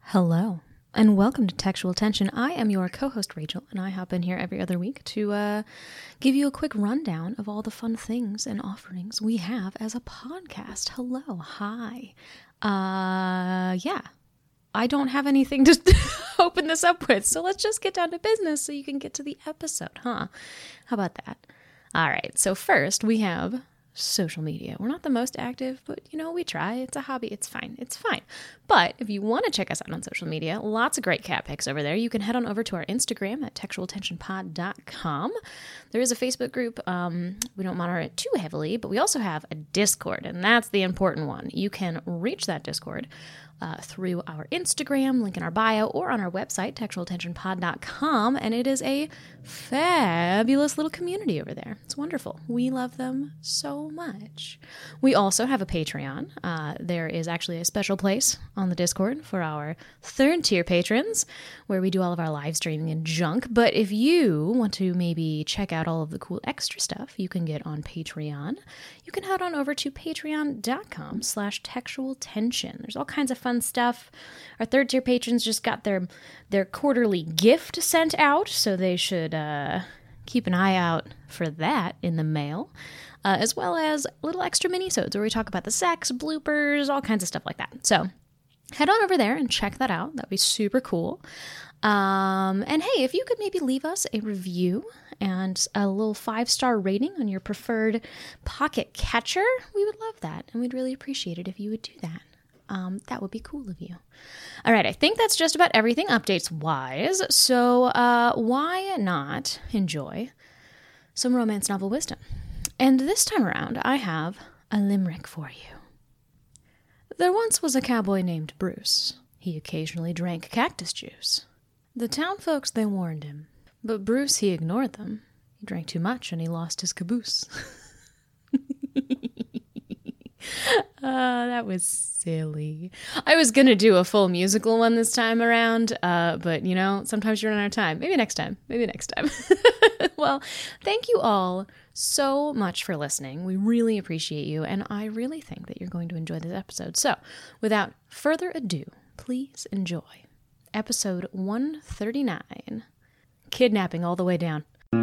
Hello, and welcome to Textual Tension. I am your co-host, Rachel, and I hop in here every other week to give you a quick rundown of all the fun things and offerings we have as a podcast. Hello, hi. Yeah, I don't have anything to open this up with, so let's just get down to business so you can get to the episode, huh? How about that? All right, so first we have social media. We're not the most active, but we try. It's a hobby. It's fine. It's fine. But if you want to check us out on social media, lots of great cat pics over there. You can head on over to our Instagram at textualtensionpod.com. There is a Facebook group. We don't monitor it too heavily, but we also have a Discord, and that's the important one. You can reach that Discord through our Instagram, link in our bio, or on our website, textualtensionpod.com, and it is a fabulous little community over there. It's wonderful. We love them so much. We also have a Patreon. There is actually a special place on the Discord for our third-tier patrons, where we do all of our live streaming and junk, but if you want to maybe check out all of the cool extra stuff you can get on Patreon, you can head on over to patreon.com/textualtension. There's all kinds of fun stuff. Our third tier patrons just got their quarterly gift sent out, so they should keep an eye out for that in the mail, as well as little extra mini-sodes where we talk about the sex, bloopers, all kinds of stuff like that. So head on over there and check that out. That'd be super cool. And hey, if you could maybe leave us a review and a little 5-star rating on your preferred pocket catcher, we would love that, and we'd really appreciate it if you would do that. That would be cool of you. All right, I think that's just about everything updates-wise, so why not enjoy some romance novel wisdom? And this time around, I have a limerick for you. There once was a cowboy named Bruce. He occasionally drank cactus juice. The town folks, they warned him, but Bruce, he ignored them. He drank too much and he lost his caboose. That was silly. I was going to do a full musical one this time around, but sometimes you run out of time. Maybe next time. Well, thank you all so much for listening. We really appreciate you, and I really think that you're going to enjoy this episode. So, without further ado, please enjoy episode 139, Kidnapping All the Way Down.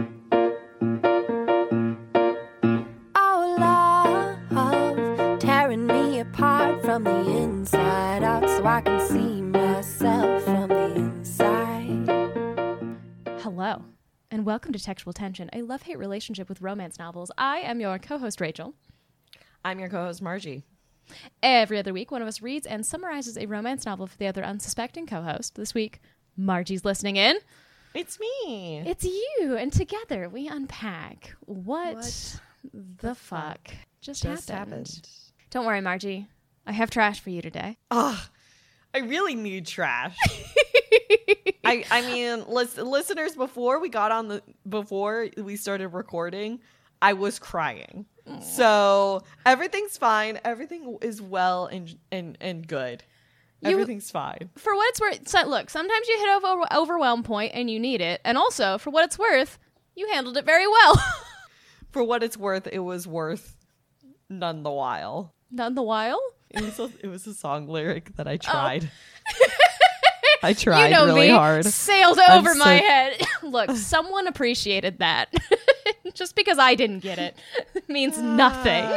Apart from the inside out, so I can see myself from the inside. Hello, and welcome to Textual Tension, a love-hate relationship with romance novels. I am your co-host, Rachel. I'm your co-host, Margie. Every other week, one of us reads and summarizes a romance novel for the other unsuspecting co-host. This week, Margie's listening in. It's me. It's you, and together we unpack what the fuck just happened. Don't worry, Margie. I have trash for you today. I really need trash. I mean, listeners, before we started recording, I was crying. Aww. So everything's fine. Everything is well and good. Everything's fine. For what it's worth, so look, sometimes you hit overwhelm point and you need it. And also, for what it's worth, you handled it very well. For what it's worth, it was worth none the while. None the while? It was a song lyric that I tried. I tried really me, hard. Sailed over my head. Look, someone appreciated that. Just because I didn't get it means nothing.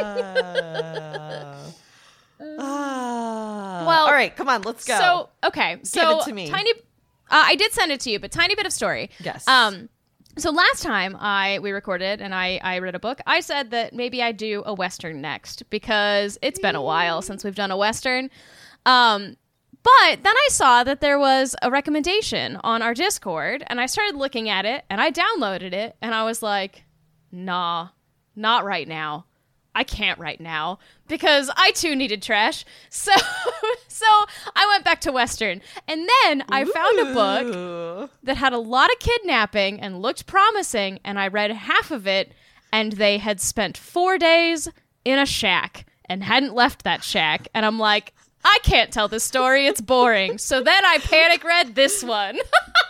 Well, all right, come on, let's go. So, okay. Give it to me. I did send it to you, but tiny bit of story. Yes. So last time we recorded and I read a book, I said that maybe I'd do a Western next because it's been a while since we've done a Western. But then I saw that there was a recommendation on our Discord and I started looking at it and I downloaded it and I was like, nah, not right now. I can't right now because I too needed trash. So I went back to Western. And then I found a book that had a lot of kidnapping and looked promising. And I read half of it and they had spent 4 days in a shack and hadn't left that shack. And I'm like, I can't tell this story. It's boring. So then I panic read this one.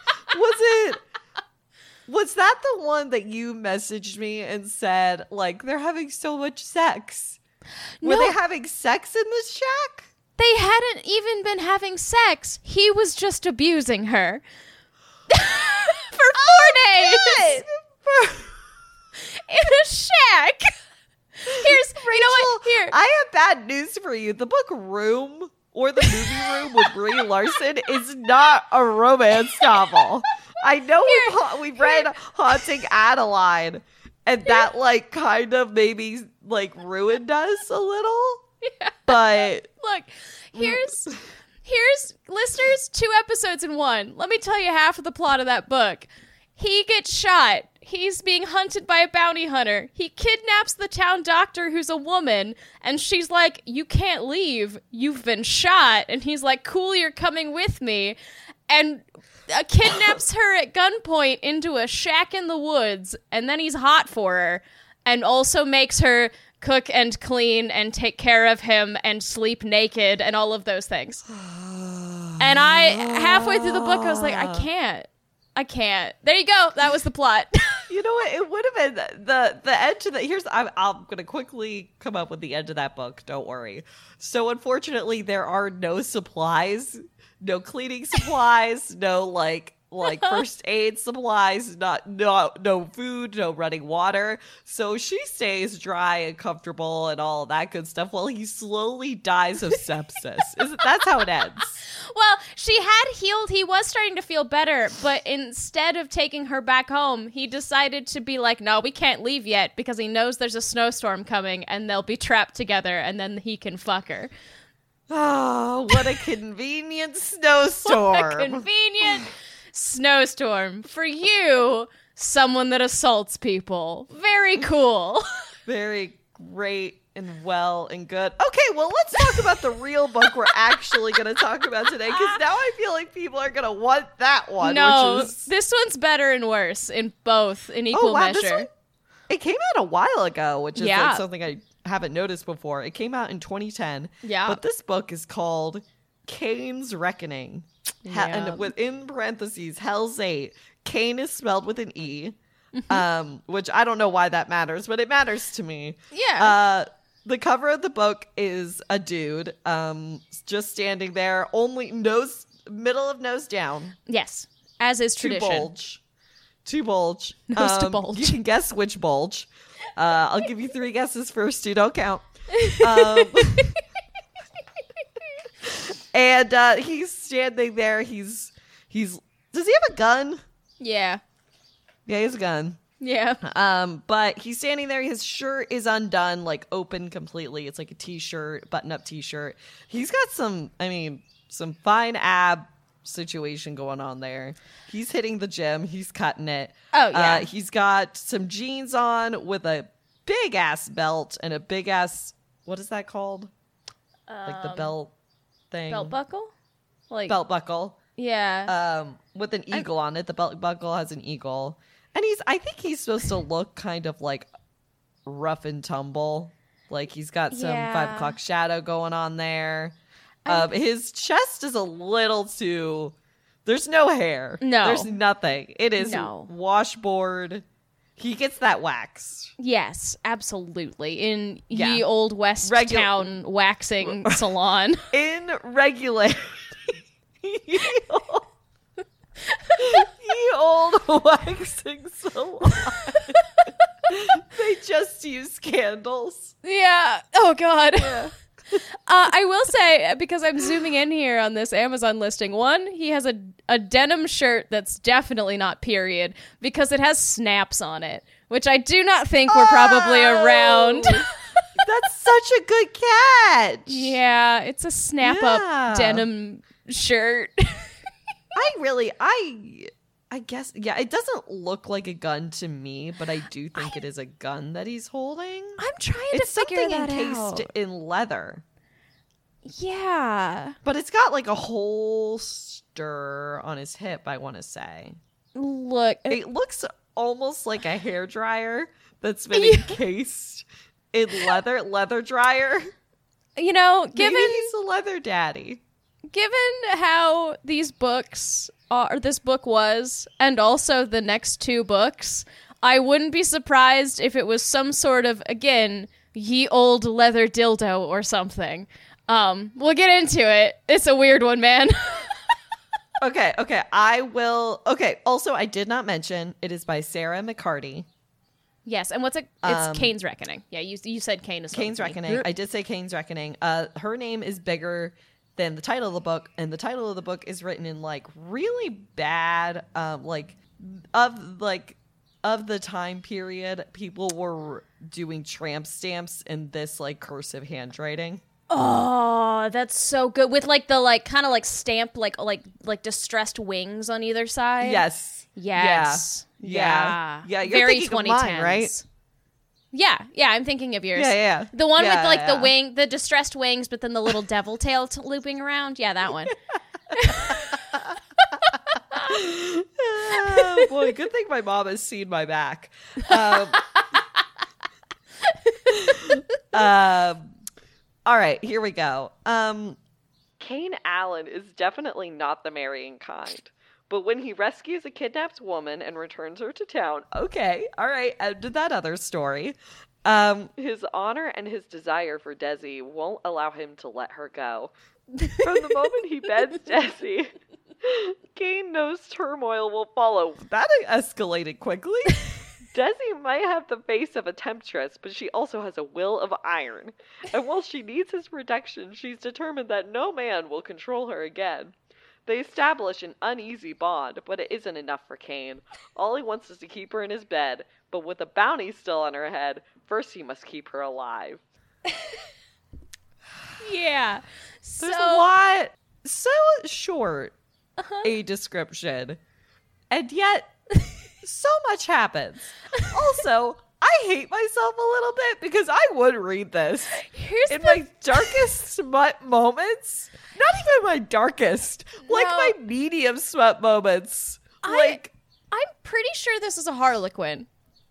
Was that the one that you messaged me and said, like, they're having so much sex? Were they having sex in this shack? They hadn't even been having sex. He was just abusing her. For 4 days. In a shack. Here's, Rachel, you know what? Here. I have bad news for you. The book Room or the movie Room with Brie Larson is not a romance novel. I know we've read Haunting Adeline, and that like kind of maybe like ruined us a little. Yeah. But look, here's listeners, 2 episodes in one. Let me tell you half of the plot of that book. He gets shot. He's being hunted by a bounty hunter. He kidnaps the town doctor, who's a woman, and she's like, "You can't leave. You've been shot." And he's like, "Cool, you're coming with me." And kidnaps her at gunpoint into a shack in the woods, and then he's hot for her, and also makes her cook and clean and take care of him and sleep naked and all of those things. And halfway through the book, I was like, I can't. There you go. That was the plot. you know what? It would have been the end to the. I'm going to quickly come up with the end of that book. Don't worry. So unfortunately, there are no supplies, no cleaning supplies, no like first aid supplies, no food, no running water. So she stays dry and comfortable and all that good stuff while he slowly dies of sepsis. That's how it ends. Well, she had healed. He was starting to feel better, but instead of taking her back home, he decided to be like, "No, we can't leave yet," because he knows there's a snowstorm coming and they'll be trapped together, and then he can fuck her. Oh, what a convenient snowstorm. What a convenient snowstorm for you, someone that assaults people. Very cool. Very great and well and good. Okay, well, let's talk about the real book we're actually going to talk about today, because now I feel like people are going to want that one. No, this one's better and worse in equal measure. It came out a while ago, which is like something I haven't noticed before. It came out in 2010. Yeah. But this book is called Cain's Reckoning. And within parentheses, Hell's 8. Cain is spelled with an E, which I don't know why that matters, but it matters to me. Yeah. The cover of the book is a dude just standing there, only middle of nose down. Yes, as is tradition. Two bulge. Nose to bulge. You can guess which bulge. I'll give you 3 guesses first. You don't count. And he's standing there. Does he have a gun? Yeah. Yeah, he has a gun. Yeah. But he's standing there. His shirt is undone, like open completely. It's like a t-shirt, button-up t-shirt. He's got some fine ab situation going on there. He's hitting the gym. He's cutting it. Oh, yeah. He's got some jeans on with a big-ass belt and a big-ass, what is that called? Like the belt thing. Belt buckle? Belt buckle. Yeah. With an eagle on it. The belt buckle has an eagle. And I think he's supposed to look kind of like rough and tumble. Like he's got some 5 o'clock shadow going on there. His chest is a little too... There's no hair. No. There's nothing. It is washboard. He gets that waxed. Yes, absolutely. In ye old West Town waxing salon. In regularity. Ye old waxing salon. They just use candles. Yeah. Oh, God. Yeah. I will say, because I'm zooming in here on this Amazon listing, one, he has a denim shirt that's definitely not period because it has snaps on it, which I do not think were probably around. That's such a good catch. Yeah, it's a snap-up denim shirt. I guess, it doesn't look like a gun to me, but I do think it is a gun that he's holding. I'm trying to figure that out. It's something encased in leather. Yeah. But it's got like a holster on his hip, I want to say. Look. It looks almost like a hairdryer that's been encased in leather dryer. You know, maybe he's a leather daddy. Given how these books are, this book was, and also the next 2 books, I wouldn't be surprised if it was some sort of, again, ye old leather dildo or something. We'll get into it. It's a weird one, man. Okay, I will. Okay, also, I did not mention it is by Sarah McCarty. Yes, and it's Kane's Reckoning. Yeah, you said Kane is Kane's Reckoning. I did say Kane's Reckoning. Her name is bigger than the title of the book, and the title of the book is written in like really bad, of the time period, people were doing tramp stamps in this like cursive handwriting. Oh, that's so good with like the like kind of like stamp like distressed wings on either side. Yes. Yeah. You're very thinking 2010s, of mine, right? Yeah. I'm thinking of yours. Yeah. The one with like the wing, the distressed wings, but then the little devil tail looping around. Yeah, that one. Oh, boy, good thing my mom has seen my back. All right, here we go. Kane Allen is definitely not the marrying kind. But when he rescues a kidnapped woman and returns her to town, okay, all right, end of that other story. His honor and his desire for Desi won't allow him to let her go. From the moment he beds Desi, Kane knows turmoil will follow. That escalated quickly. Desi might have the face of a temptress, but she also has a will of iron. And while she needs his protection, she's determined that no man will control her again. They establish an uneasy bond, but it isn't enough for Kane. All he wants is to keep her in his bed, but with a bounty still on her head, first he must keep her alive. Yeah. There's a lot, so short a description, and yet so much happens. Also, I hate myself a little bit because I would read this in my darkest smut moments. Not even my darkest, like my medium smut moments. I'm pretty sure this is a Harlequin.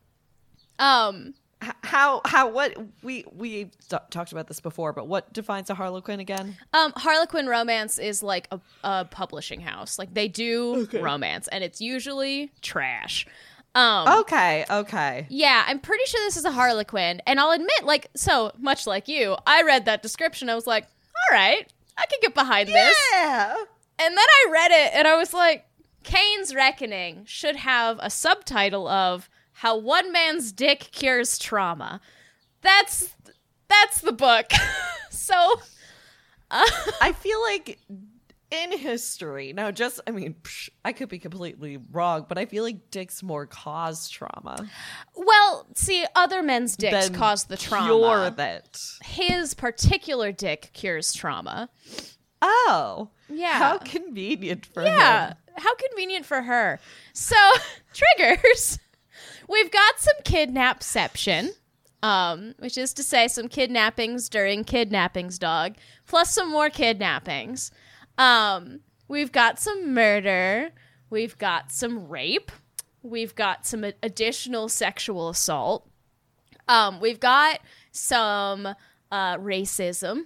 What we talked about this before, but what defines a Harlequin again? Harlequin romance is like a publishing house. Like they do romance, and it's usually trash. Okay. Yeah, I'm pretty sure this is a Harlequin, and I'll admit, like, so much like you, I read that description. I was like, all right, I can get behind this. Yeah. And then I read it, and I was like, Kane's Reckoning should have a subtitle of How One Man's Dick Cures Trauma. That's the book. So I feel like in history, now I could be completely wrong, but I feel like dicks more cause trauma. Well, see, other men's dicks cause the trauma. Cure that. His particular dick cures trauma. Oh. Yeah. How convenient for him. Yeah. How convenient for her. So, triggers. We've got some kidnapception, which is to say some kidnappings during kidnappings, dog, plus some more kidnappings. We've got some murder. We've got some rape. We've got some additional sexual assault. We've got some racism.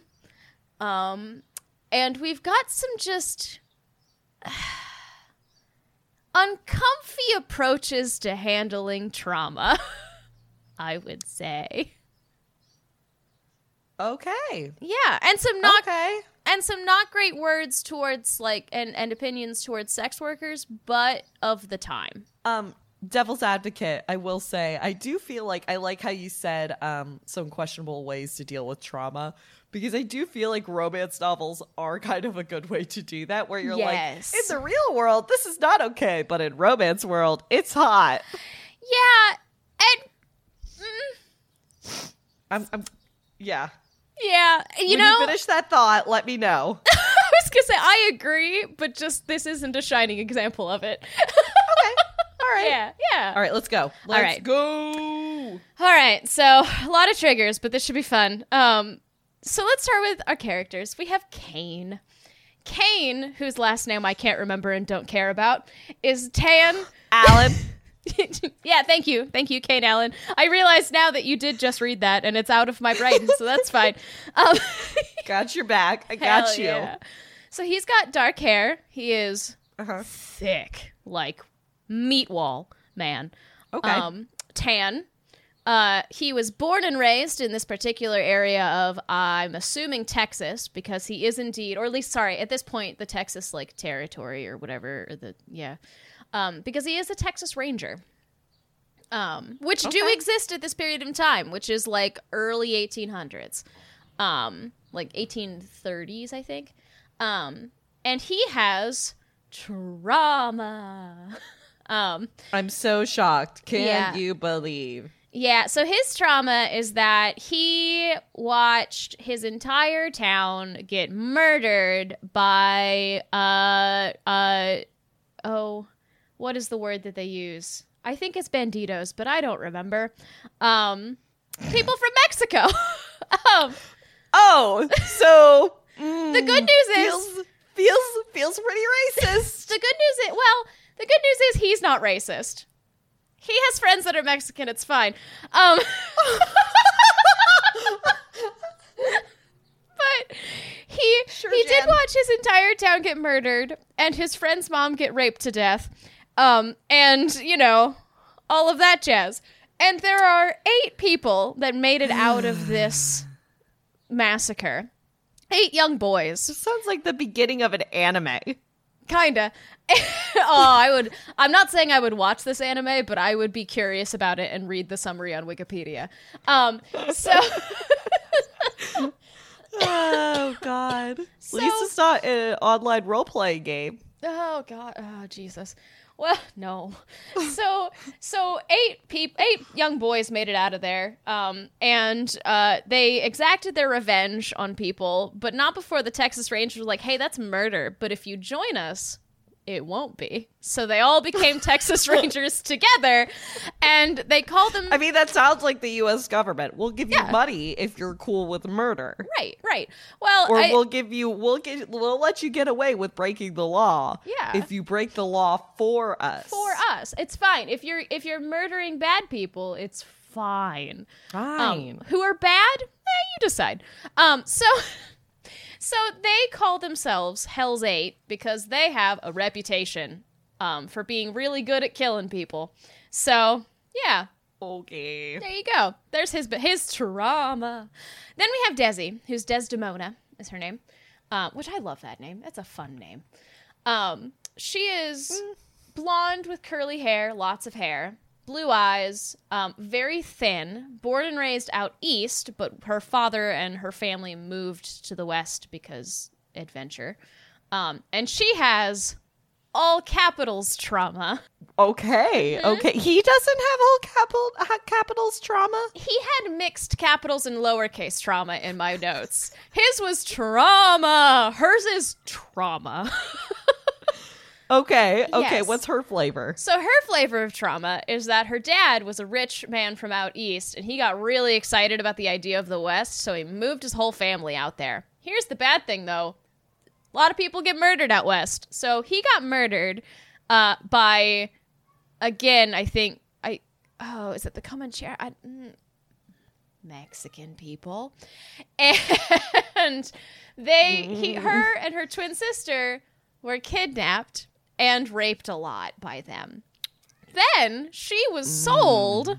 And we've got some just uncomfy approaches to handling trauma, I would say. Okay. Yeah, and some not great words towards and opinions towards sex workers, but of the time. Devil's advocate, I will say, I do feel like I like how you said some questionable ways to deal with trauma, because I do feel like romance novels are kind of a good way to do that, where you're like, in the real world, this is not okay, but in romance world, it's hot. Yeah, and yeah. Yeah, when you finish that thought, let me know. I was gonna say I agree, but just this isn't a shining example of it. Okay. All right. Yeah. All right, let's go. Let's go. All right, so a lot of triggers, but this should be fun. So let's start with our characters. We have Kane. Kane, whose last name I can't remember and don't care about, is Tan Allen. Yeah, thank you, Kane Allen. I realize now that you did just read that, and it's out of my brain, so that's fine. Got your back. I got you. Yeah. So he's got dark hair. He is thick, like meat wall man. Okay. Tan, He was born and raised in this particular area of, I'm assuming, Texas, because he is indeed, or at least, sorry, at this point, the Texas, like, territory or whatever, because he is a Texas Ranger, which do exist at this period of time, which is, like, early 1800s, like 1830s, I think, and he has trauma. I'm so shocked. Can you believe? Yeah, so his trauma is that he watched his entire town get murdered by, what is the word that they use? I think it's banditos, but I don't remember. People from Mexico. So the good news is... Feels pretty racist. The good news is he's not racist. He has friends that are Mexican. It's fine. But he did watch his entire town get murdered and his friend's mom get raped to death. And, you know, all of that jazz. And there are 8 people that made it out of this massacre. 8 young boys. This sounds like the beginning of an anime. Kinda. I'm not saying I would watch this anime, but I would be curious about it and read the summary on Wikipedia. Oh, God. At least it's not an online role-playing game. Oh, God. Oh, Jesus. Well, no. So 8 young boys made it out of there, and they exacted their revenge on people, but not before the Texas Rangers were like, hey, that's murder, but if you join us, it won't be. So they all became Texas Rangers together, and they called them... I mean, that sounds like the U.S. government. We'll give you money if you're cool with murder. Right. Well, or we'll let you get away with breaking the law. Yeah. If you break the law for us. It's fine. If you're murdering bad people, it's fine. Fine. Who are bad? You decide. So they call themselves Hell's 8 because they have a reputation for being really good at killing people. So, yeah. Okay. There you go. There's his trauma. Then we have Desi, who's Desdemona is her name, which I love that name. That's a fun name. She is blonde with curly hair, lots of hair. Blue eyes, very thin, born and raised out east, but her father and her family moved to the west because adventure. And she has all capitals trauma. Okay. He doesn't have all capitals trauma? He had mixed capitals and lowercase trauma in my notes. His was trauma. Hers is trauma. Okay, Yes. What's her flavor? So her flavor of trauma is that her dad was a rich man from out east, and he got really excited about the idea of the West, so he moved his whole family out there. Here's the bad thing, though. A lot of people get murdered out west. So he got murdered by, again, I think, is it the Comanche? Mexican people. And her and her twin sister were kidnapped and raped a lot by them. Then she was sold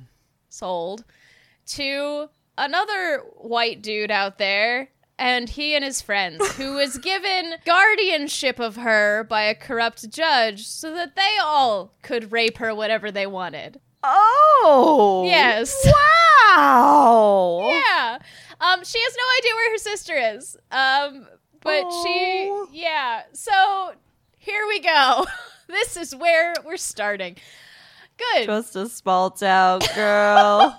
to another white dude out there, and he and his friends, who was given guardianship of her by a corrupt judge so that they all could rape her whenever they wanted. Oh! Yes. Wow! Yeah. She has no idea where her sister is. But so here we go. This is where we're starting. Good. Just a small town girl.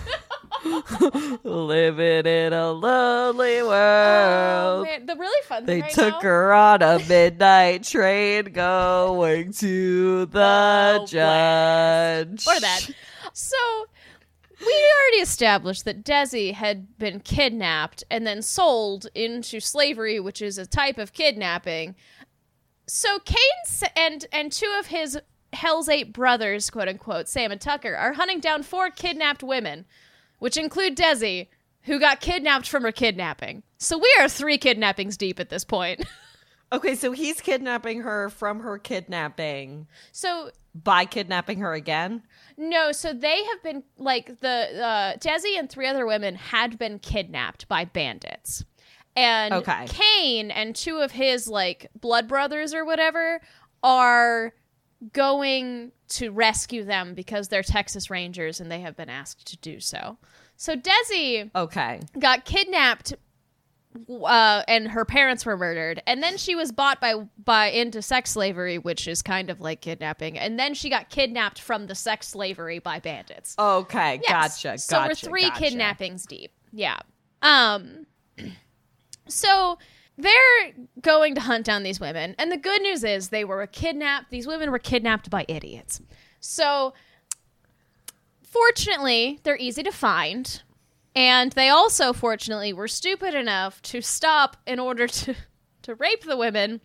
Living in a lonely world. Oh, man. The really fun thing They took her on a midnight train going to the judge. Or that. So we already established that Desi had been kidnapped and then sold into slavery, which is a type of kidnapping. So Cain and 2 of his Hell's 8 brothers, quote unquote, Sam and Tucker, are hunting down 4 kidnapped women, which include Desi, who got kidnapped from her kidnapping. So we are 3 kidnappings deep at this point. Okay, so he's kidnapping her from her kidnapping So by kidnapping her again? no, so they have been like the Desi and 3 other women had been kidnapped by bandits. And Okay. Kane and 2 of his like blood brothers or whatever are going to rescue them because they're Texas Rangers and they have been asked to do so. So Desi Okay. got kidnapped and her parents were murdered, and then she was bought by into sex slavery, which is kind of like kidnapping, and then she got kidnapped from the sex slavery by bandits. Okay, Yes. gotcha. So we're 3 kidnappings deep. Yeah. So they're going to hunt down these women, and the good news is they were kidnapped. These women were kidnapped by idiots. So fortunately, they're easy to find. And they also, fortunately, were stupid enough to stop in order to rape the women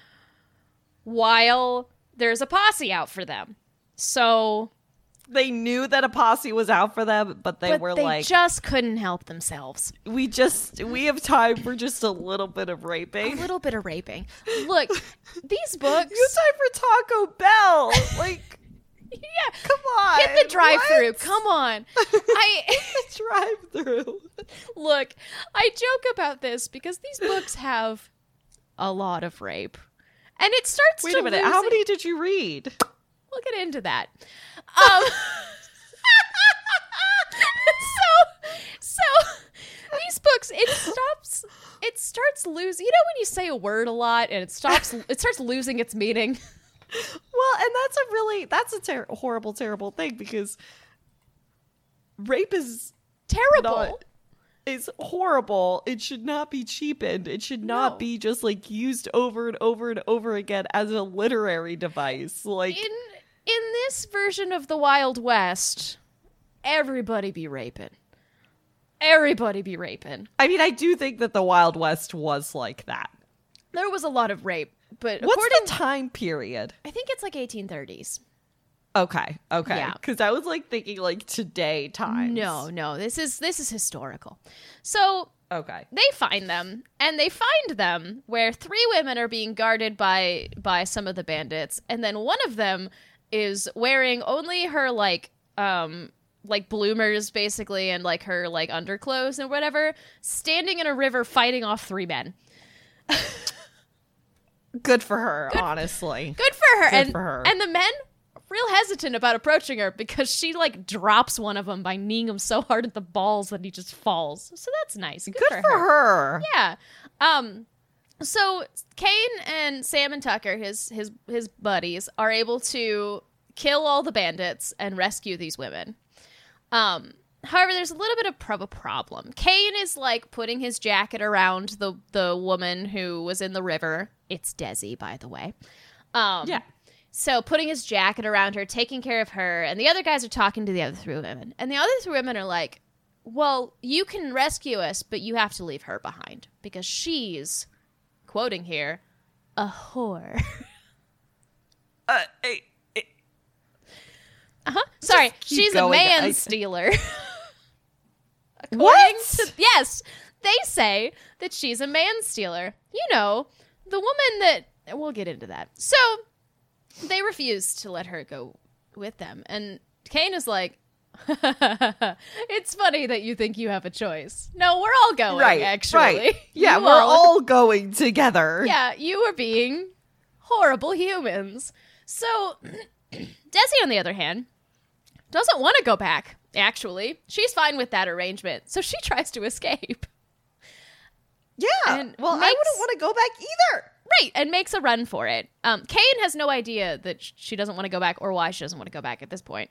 while there's a posse out for them. So They knew that a posse was out for them, but they were like, just couldn't help themselves. we have time for just a little bit of raping. A little bit of raping. Look, these books... You have time for Taco Bell. Like, yeah, come on. hit the drive-thru. What? Come on. Drive-through. Look, I joke about this because these books have a lot of rape. And it starts Wait to a minute. lose How it- many did you read? We'll get into that. So these books, it starts losing. You know when you say a word a lot and it starts losing its meaning? Well, and that's a horrible, terrible thing because rape is Terrible. is horrible. It should not be cheapened. It should not No. be just like used over and over and over again as a literary device. Like, In this version of the Wild West, everybody be raping. Everybody be raping. I mean, I do think that the Wild West was like that. There was a lot of rape, but What's according the time period? I think it's like 1830s. Okay. Yeah. Because I was like thinking like today times. No, this is historical. So Okay. they find them, and they find them where 3 women are being guarded by some of the bandits, and then one of them is wearing only her like bloomers basically, and like her like underclothes and whatever, standing in a river fighting off 3 men. Good for her, honestly. Good for her. Good for her. And the men real hesitant about approaching her because she like drops one of them by kneeing him so hard at the balls that he just falls. So that's nice. Good for her. Yeah. So Kane and Sam and Tucker, his buddies, are able to kill all the bandits and rescue these women. However, there's a little bit of a problem. Kane is like putting his jacket around the woman who was in the river. It's Desi, by the way. Yeah. So putting his jacket around her, taking care of her, and the other guys are talking to the other 3 women. And the other 3 women are like, well, you can rescue us, but you have to leave her behind because she's, quoting here, a whore. Sorry, keep she's going. a man I- stealer. What? Yes, they say that she's a man stealer. You know, the woman that... We'll get into that. So, they refuse to let her go with them. And Kane is like, it's funny that you think you have a choice. No, we're all going, actually. Right. Yeah, You we're all going together. Yeah, you are being horrible humans. So, Desi, on the other hand, doesn't want to go back, actually. She's fine with that arrangement, so she tries to escape. Yeah. And Well, I makes- wouldn't want to go back either. Right, and makes a run for it. Kane has no idea that she doesn't want to go back or why she doesn't want to go back at this point.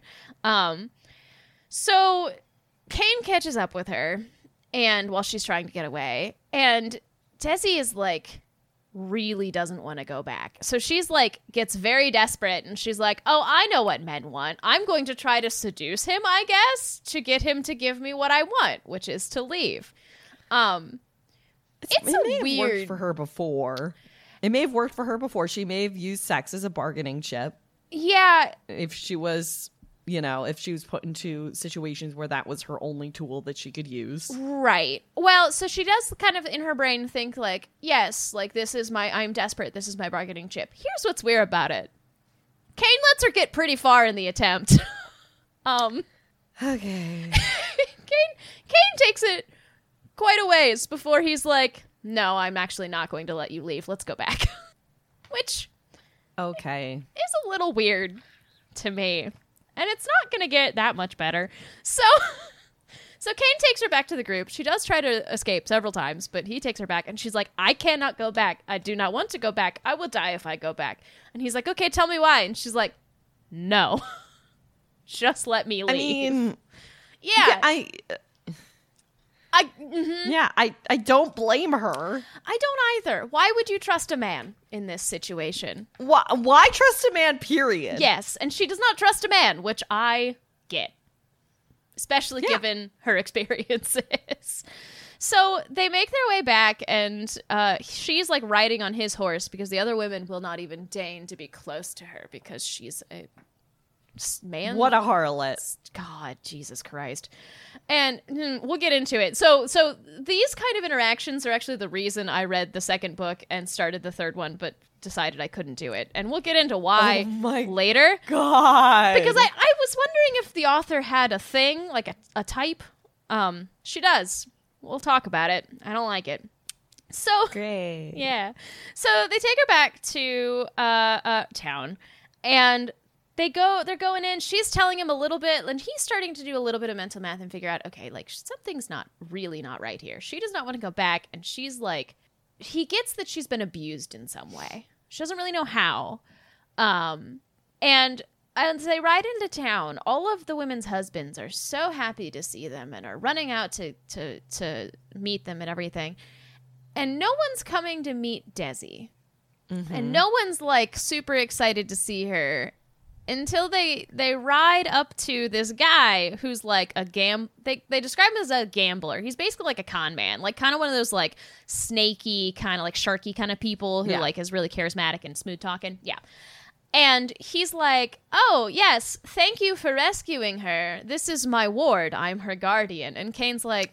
So Kane catches up with her, and while she's trying to get away, and Desi is like really doesn't want to go back. So she's like gets very desperate, and she's like, "Oh, I know what men want. I'm going to try to seduce him, I guess, to get him to give me what I want, which is to leave." It's It may a have weird worked for her before. It may have worked for her before. She may have used sex as a bargaining chip Yeah, if she was if she was put into situations where that was her only tool that she could use. Right. Well, so she does kind of in her brain think like, yes, like I'm desperate. This is my bargaining chip. Here's what's weird about it. Cain lets her get pretty far in the attempt. Okay. Cain takes it quite a ways before he's like, no, I'm actually not going to let you leave. Let's go back. Which Okay. is a little weird to me. And it's not going to get that much better. So Cain takes her back to the group. She does try to escape several times, but he takes her back. And she's like, I cannot go back. I do not want to go back. I will die if I go back. And he's like, okay, tell me why. And she's like, no. Just let me leave. I mean, yeah. I don't blame her. I don't either. Why would you trust a man in this situation? Why trust a man, period? Yes, and she does not trust a man, which I get. Especially given her experiences. So they make their way back, and she's like riding on his horse because the other women will not even deign to be close to her because she's a man. What a harlot. God, Jesus Christ. And we'll get into it. So these kind of interactions are actually the reason I read the second book and started the third one, but decided I couldn't do it. And we'll get into why later. God. Because I was wondering if the author had a thing, like a type. She does. We'll talk about it. I don't like it. So Great. yeah. So they take her back to town, and they're going in. She's telling him a little bit, and he's starting to do a little bit of mental math and figure out, okay, like something's not right here. She does not want to go back, and she's like, he gets that she's been abused in some way. She doesn't really know how. And as they ride into town, all of the women's husbands are so happy to see them and are running out to meet them and everything. And no one's coming to meet Desi. Mm-hmm. And no one's like super excited to see her until they ride up to this guy who's like they describe him as a gambler. He's basically like a con man, like kind of one of those like snaky, kind of like sharky kind of people who like is really charismatic and smooth talking. Yeah. And he's like, oh, yes, thank you for rescuing her. This is my ward. I'm her guardian. And Cain's like,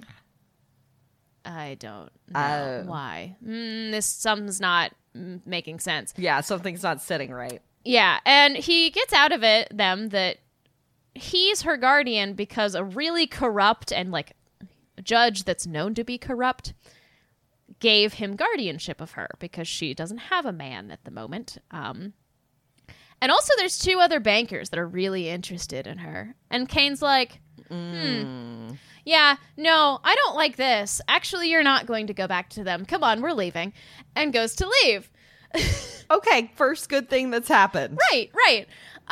I don't know why. Something's not making sense. Yeah, something's not sitting right. Yeah, and he gets out of them that he's her guardian because a really corrupt and like a judge that's known to be corrupt gave him guardianship of her because she doesn't have a man at the moment. And also there's two other bankers that are really interested in her. And Cain's like, yeah, no, I don't like this. Actually, you're not going to go back to them. Come on, we're leaving. And goes to leave. Okay, first good thing that's happened. Right.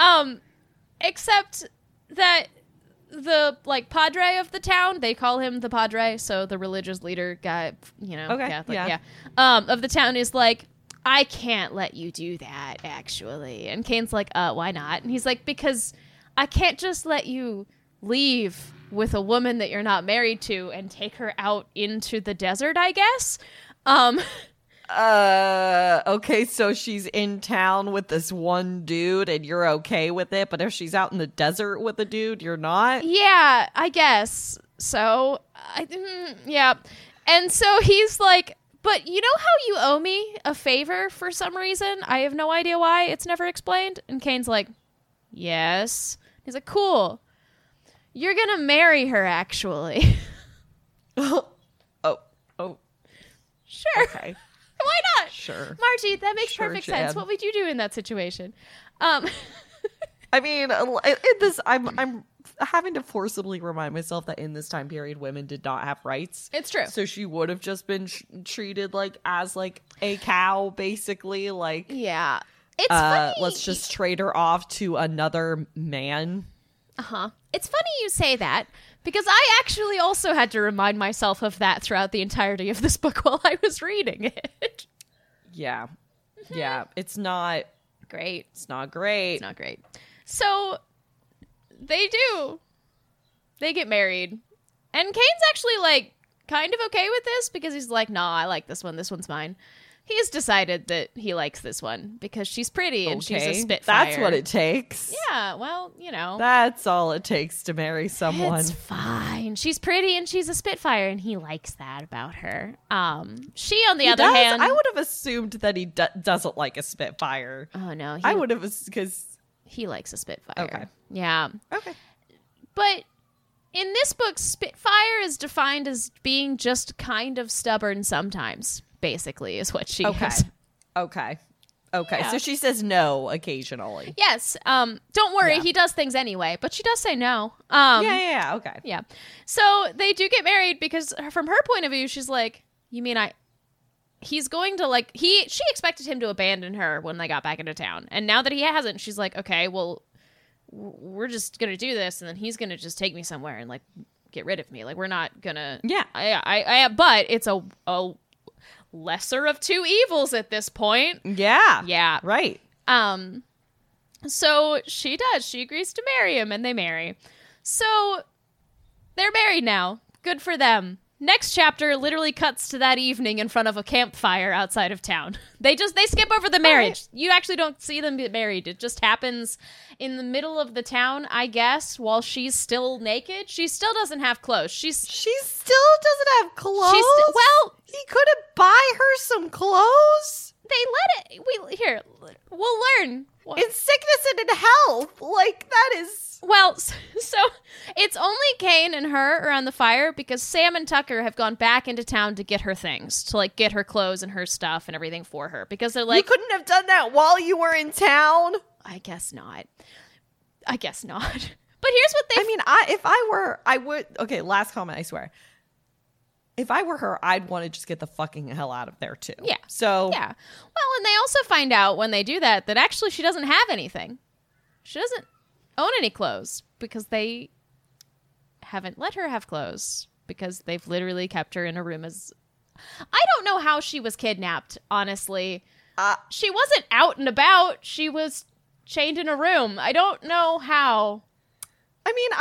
Except that the like padre of the town, they call him the padre, so the religious leader guy, Catholic, of the town is like, I can't let you do that, actually. And Cain's like, why not? And he's like, because I can't just let you leave with a woman that you're not married to and take her out into the desert, I guess. Okay, so she's in town with this one dude and you're okay with it, but if she's out in the desert with a dude, you're not? Yeah, I guess. So, yeah. And so he's like, but you know how you owe me a favor for some reason? I have no idea why. It's never explained. And Cain's like, yes. He's like, cool. You're gonna marry her, actually. Oh. Sure. Okay. Why not? Sure. Margie, that makes perfect Jan. sense. What would you do in that situation? I mean, in this, I'm having to forcibly remind myself that in this time period, women did not have rights. It's true. So she would have just been treated like as like a cow, basically. Like, yeah, it's funny. Let's just trade her off to another man. It's funny you say that because I actually also had to remind myself of that throughout the entirety of this book while I was reading it. Yeah. Yeah. It's not great. It's not great. It's not great. So they get married. And Cain's actually like kind of okay with this because he's like, nah, I like this one. This one's mine. he's decided that he likes this one because she's pretty and she's a Spitfire. That's what it takes. Yeah, well, you know. That's all it takes to marry someone. It's fine. She's pretty and she's a Spitfire, and he likes that about her. She, on the other hand, I would have assumed that he doesn't like a Spitfire. Oh no, I would have, because he likes a Spitfire. Okay. Yeah. Okay. But in this book, Spitfire is defined as being just kind of stubborn sometimes, basically, is what she is. Okay. Yeah. So she says no occasionally. Yes. Don't worry, Yeah. he does things anyway, but she does say no. Okay. Yeah. So they do get married because from her point of view, she's like, you mean he's going to like, she expected him to abandon her when they got back into town. And now that he hasn't, she's like, okay, well, we're just going to do this. And then he's going to just take me somewhere and like get rid of me. Like, we're not going to. Yeah. But it's a lesser of two evils at this point. Yeah. Yeah. Right. So she does. She agrees to marry him, and they marry. So they're married now. Good for them. Next chapter literally cuts to that evening in front of a campfire outside of town. They skip over the marriage. You actually don't see them get married. It just happens in the middle of the town, I guess, while she's still naked. She still doesn't have clothes. She still doesn't have clothes? He couldn't buy her some clothes? They let it. We'll learn. In sickness and in health. Like, that is... Well, so it's only Kane and her around the fire because Sam and Tucker have gone back into town to get her things, to like get her clothes and her stuff and everything for her because they're like, you couldn't have done that while you were in town? I guess not. But here's what they... I mean, if I were, I would... Okay, last comment, I swear. If I were her, I'd want to just get the fucking hell out of there, too. Yeah. So... Yeah. Well, and they also find out when they do that actually she doesn't have anything. She doesn't own any clothes because they haven't let her have clothes because they've literally kept her in a room as... I don't know how she was kidnapped, honestly. She wasn't out and about. She was chained in a room. I don't know how. I mean,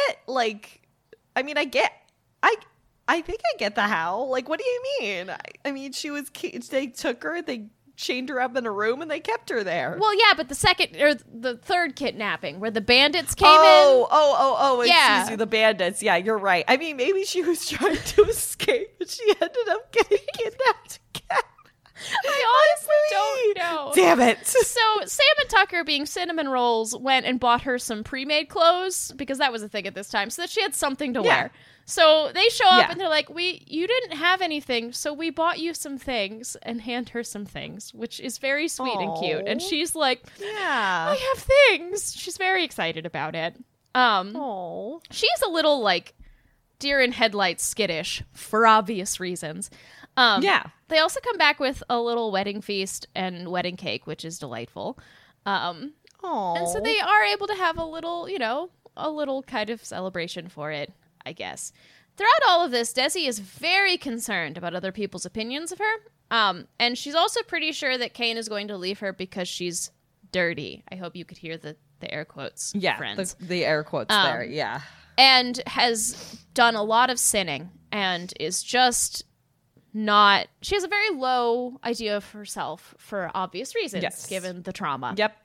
I think I get the how. Like, what do you mean? I mean, they took her, they chained her up in a room, and they kept her there. Well, yeah, but the third kidnapping, where the bandits came in. Oh, Yeah. excuse you, the bandits. Yeah, you're right. I mean, maybe she was trying to escape, but she ended up getting kidnapped again. I honestly don't know. Damn it. So Sam and Tucker, being cinnamon rolls, went and bought her some pre-made clothes because that was a thing at this time, so that she had something to wear. So they show up and they're like, you didn't have anything, so we bought you some things, and hand her some things, which is very sweet and cute. And she's like, yeah, I have things. She's very excited about it. She's a little like deer in headlights skittish for obvious reasons. They also come back with a little wedding feast and wedding cake, which is delightful. And so they are able to have a little kind of celebration for it, I guess. Throughout all of this, Desi is very concerned about other people's opinions of her. And she's also pretty sure that Kane is going to leave her because she's dirty. I hope you could hear the air quotes, friends. The air quotes there, yeah. And has done a lot of sinning and is just not... She has a very low idea of herself for obvious reasons, given the trauma. Yep.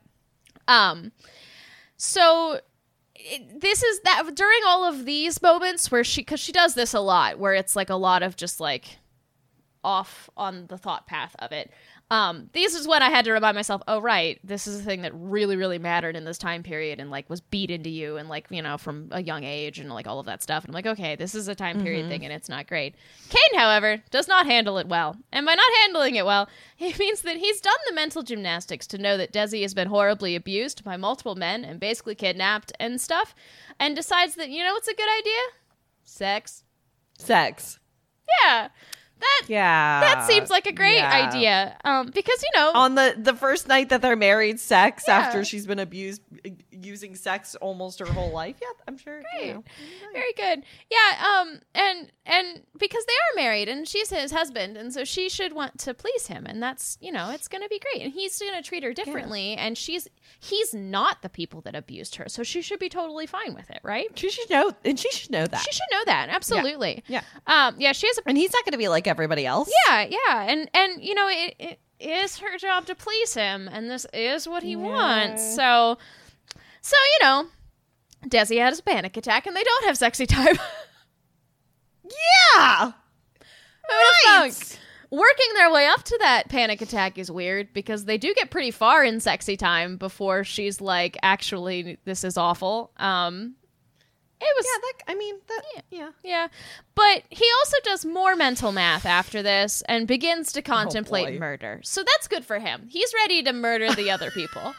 So... this is that during all of these moments where because she does this a lot, where it's like a lot of just like off on the thought path of it. This is when I had to remind myself, oh right, this is a thing that really, really mattered in this time period and like was beat into you and like, from a young age and like all of that stuff. And I'm like, okay, this is a time period thing and it's not great. Kane, however, does not handle it well. And by not handling it well, it means that he's done the mental gymnastics to know that Desi has been horribly abused by multiple men and basically kidnapped and stuff, and decides that, what's a good idea? Sex. Yeah. That seems like a great idea. Because, on the first night that they're married, sex after she's been abused, using sex almost her whole life. Yeah, I'm sure. Great. You know. Very good. Yeah, and because they are married and she's his husband, and so she should want to please him, and that's, it's going to be great. And he's going to treat her differently, and he's not the people that abused her, so she should be totally fine with it, right? She should know, and she should know that. She should know that, absolutely. Yeah. Yeah, she has a And he's not going to be like everybody else. Yeah, and it is her job to please him, and this is what he wants. So Desi has a panic attack, and they don't have sexy time. Yeah. Right. Working their way up to that panic attack is weird because they do get pretty far in sexy time before she's like, actually, this is awful. It was yeah. But he also does more mental math after this and begins to contemplate murder. So that's good for him. He's ready to murder the other people.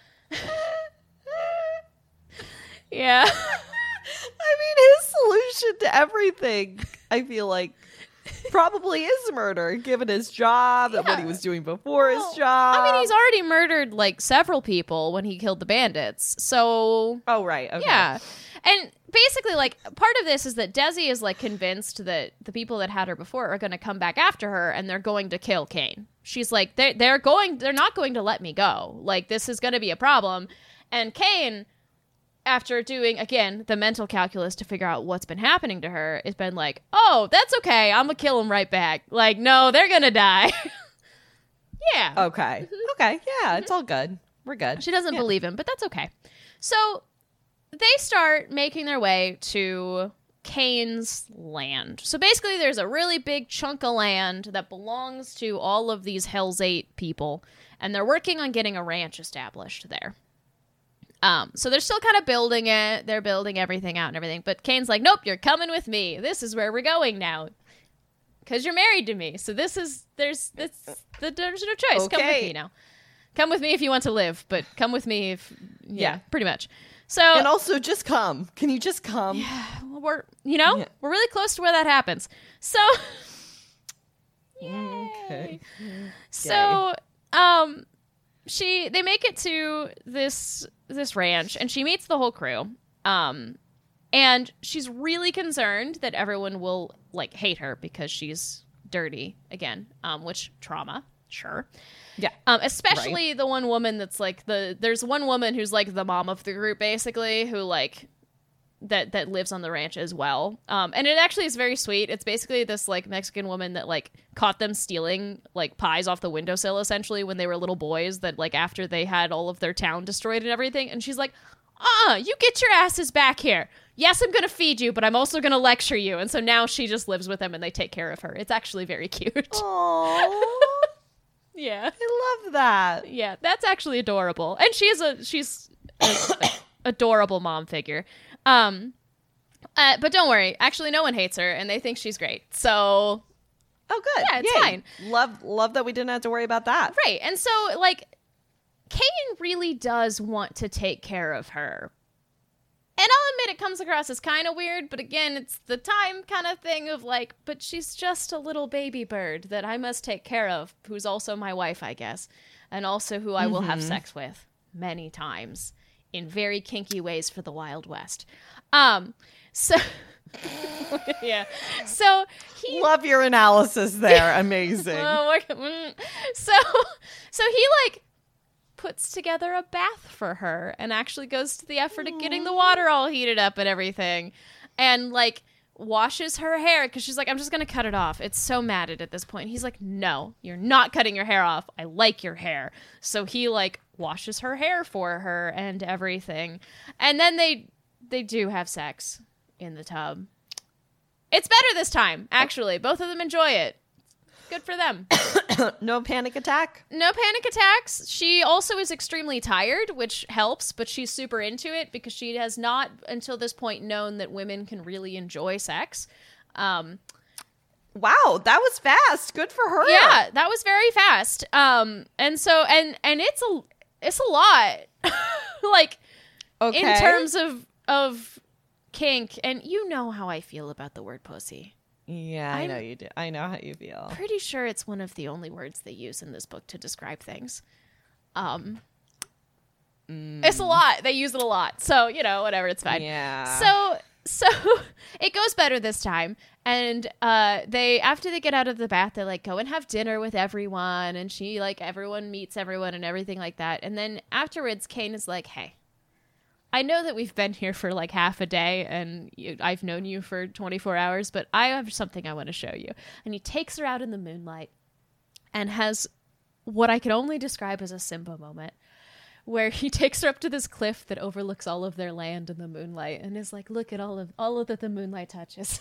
Yeah. I mean, his solution to everything, I feel like, probably is murder, given his job and what he was doing before his job. I mean, he's already murdered like several people when he killed the bandits. So Oh, right. Okay. yeah. And basically, like, part of this is that Desi is like convinced that the people that had her before are going to come back after her and they're going to kill Kane. She's like, they're not going to let me go. Like, this is going to be a problem. And Kane, after doing, again, the mental calculus to figure out what's been happening to her, has been like, oh, that's okay. I'm going to kill him right back. Like, no, they're going to die. Yeah. Okay. Okay. Yeah, it's all good. We're good. She doesn't believe him, but that's okay. So they start making their way to Kane's land. So basically there's a really big chunk of land that belongs to all of these Hell's 8 people, and they're working on getting a ranch established there. So they're still kind of building it. They're building everything out and everything. But Kane's like, nope, you're coming with me. This is where we're going now. Because you're married to me. So there's no choice. Okay. Come with me now. Come with me if you want to live, but come with me if, yeah. Pretty much. So, and also just come. Can you just come? Yeah, well, we're really close to where that happens. So, yay. Okay. So, they make it to this ranch, and she meets the whole crew. And she's really concerned that everyone will like hate her because she's dirty again. Which trauma, sure. Yeah. Especially the one woman that's like there's one woman who's like the mom of the group basically, who like that lives on the ranch as well. And it actually is very sweet. It's basically this like Mexican woman that like caught them stealing like pies off the windowsill essentially when they were little boys, that like after they had all of their town destroyed and everything. And she's like, you get your asses back here. Yes, I'm going to feed you, but I'm also going to lecture you. And so now she just lives with them and they take care of her. It's actually very cute. Aww. Yeah. I love that. Yeah, that's actually adorable. And she's a adorable mom figure. But don't worry. Actually, no one hates her and they think she's great. So, oh, good. Yeah, it's Yay. fine. Love that we didn't have to worry about that. Right. And so, like, Kane really does want to take care of her. And I'll admit it comes across as kind of weird, but again, it's the time kind of thing of like, but she's just a little baby bird that I must take care of, who's also my wife, I guess, and also who I will have sex with many times in very kinky ways for the Wild West. So yeah. So he Love your analysis there. Amazing. So he like puts together a bath for her and actually goes to the effort of getting the water all heated up and everything, and like washes her hair because she's like, I'm just gonna cut it off. It's so matted at this point. He's like, no, you're not cutting your hair off. I like your hair. So he like washes her hair for her and everything, and then they do have sex in the tub. It's better this time, actually. Both of them enjoy it. Good for them. No panic attack? No panic attacks. She also is extremely tired, which helps, but she's super into it because she has not until this point known that women can really enjoy sex. Wow, that was fast. Good for her. Yeah, that was very fast. And so and it's a lot. Like, okay. in terms of kink, and you know how I feel about the word pussy. Yeah, I know you do. I know how you feel. Pretty sure it's one of the only words they use in this book to describe things. It's a lot. They use it a lot. So, whatever, it's fine. Yeah. So it goes better this time. And after they get out of the bath, they like go and have dinner with everyone, and she like everyone meets everyone and everything like that. And then afterwards, Cain is like, "Hey, I know that we've been here for like half a day, and I've known you for 24 hours, but I have something I want to show you." And he takes her out in the moonlight and has what I can only describe as a Simba moment, where he takes her up to this cliff that overlooks all of their land in the moonlight and is like, "Look at all of that the moonlight touches."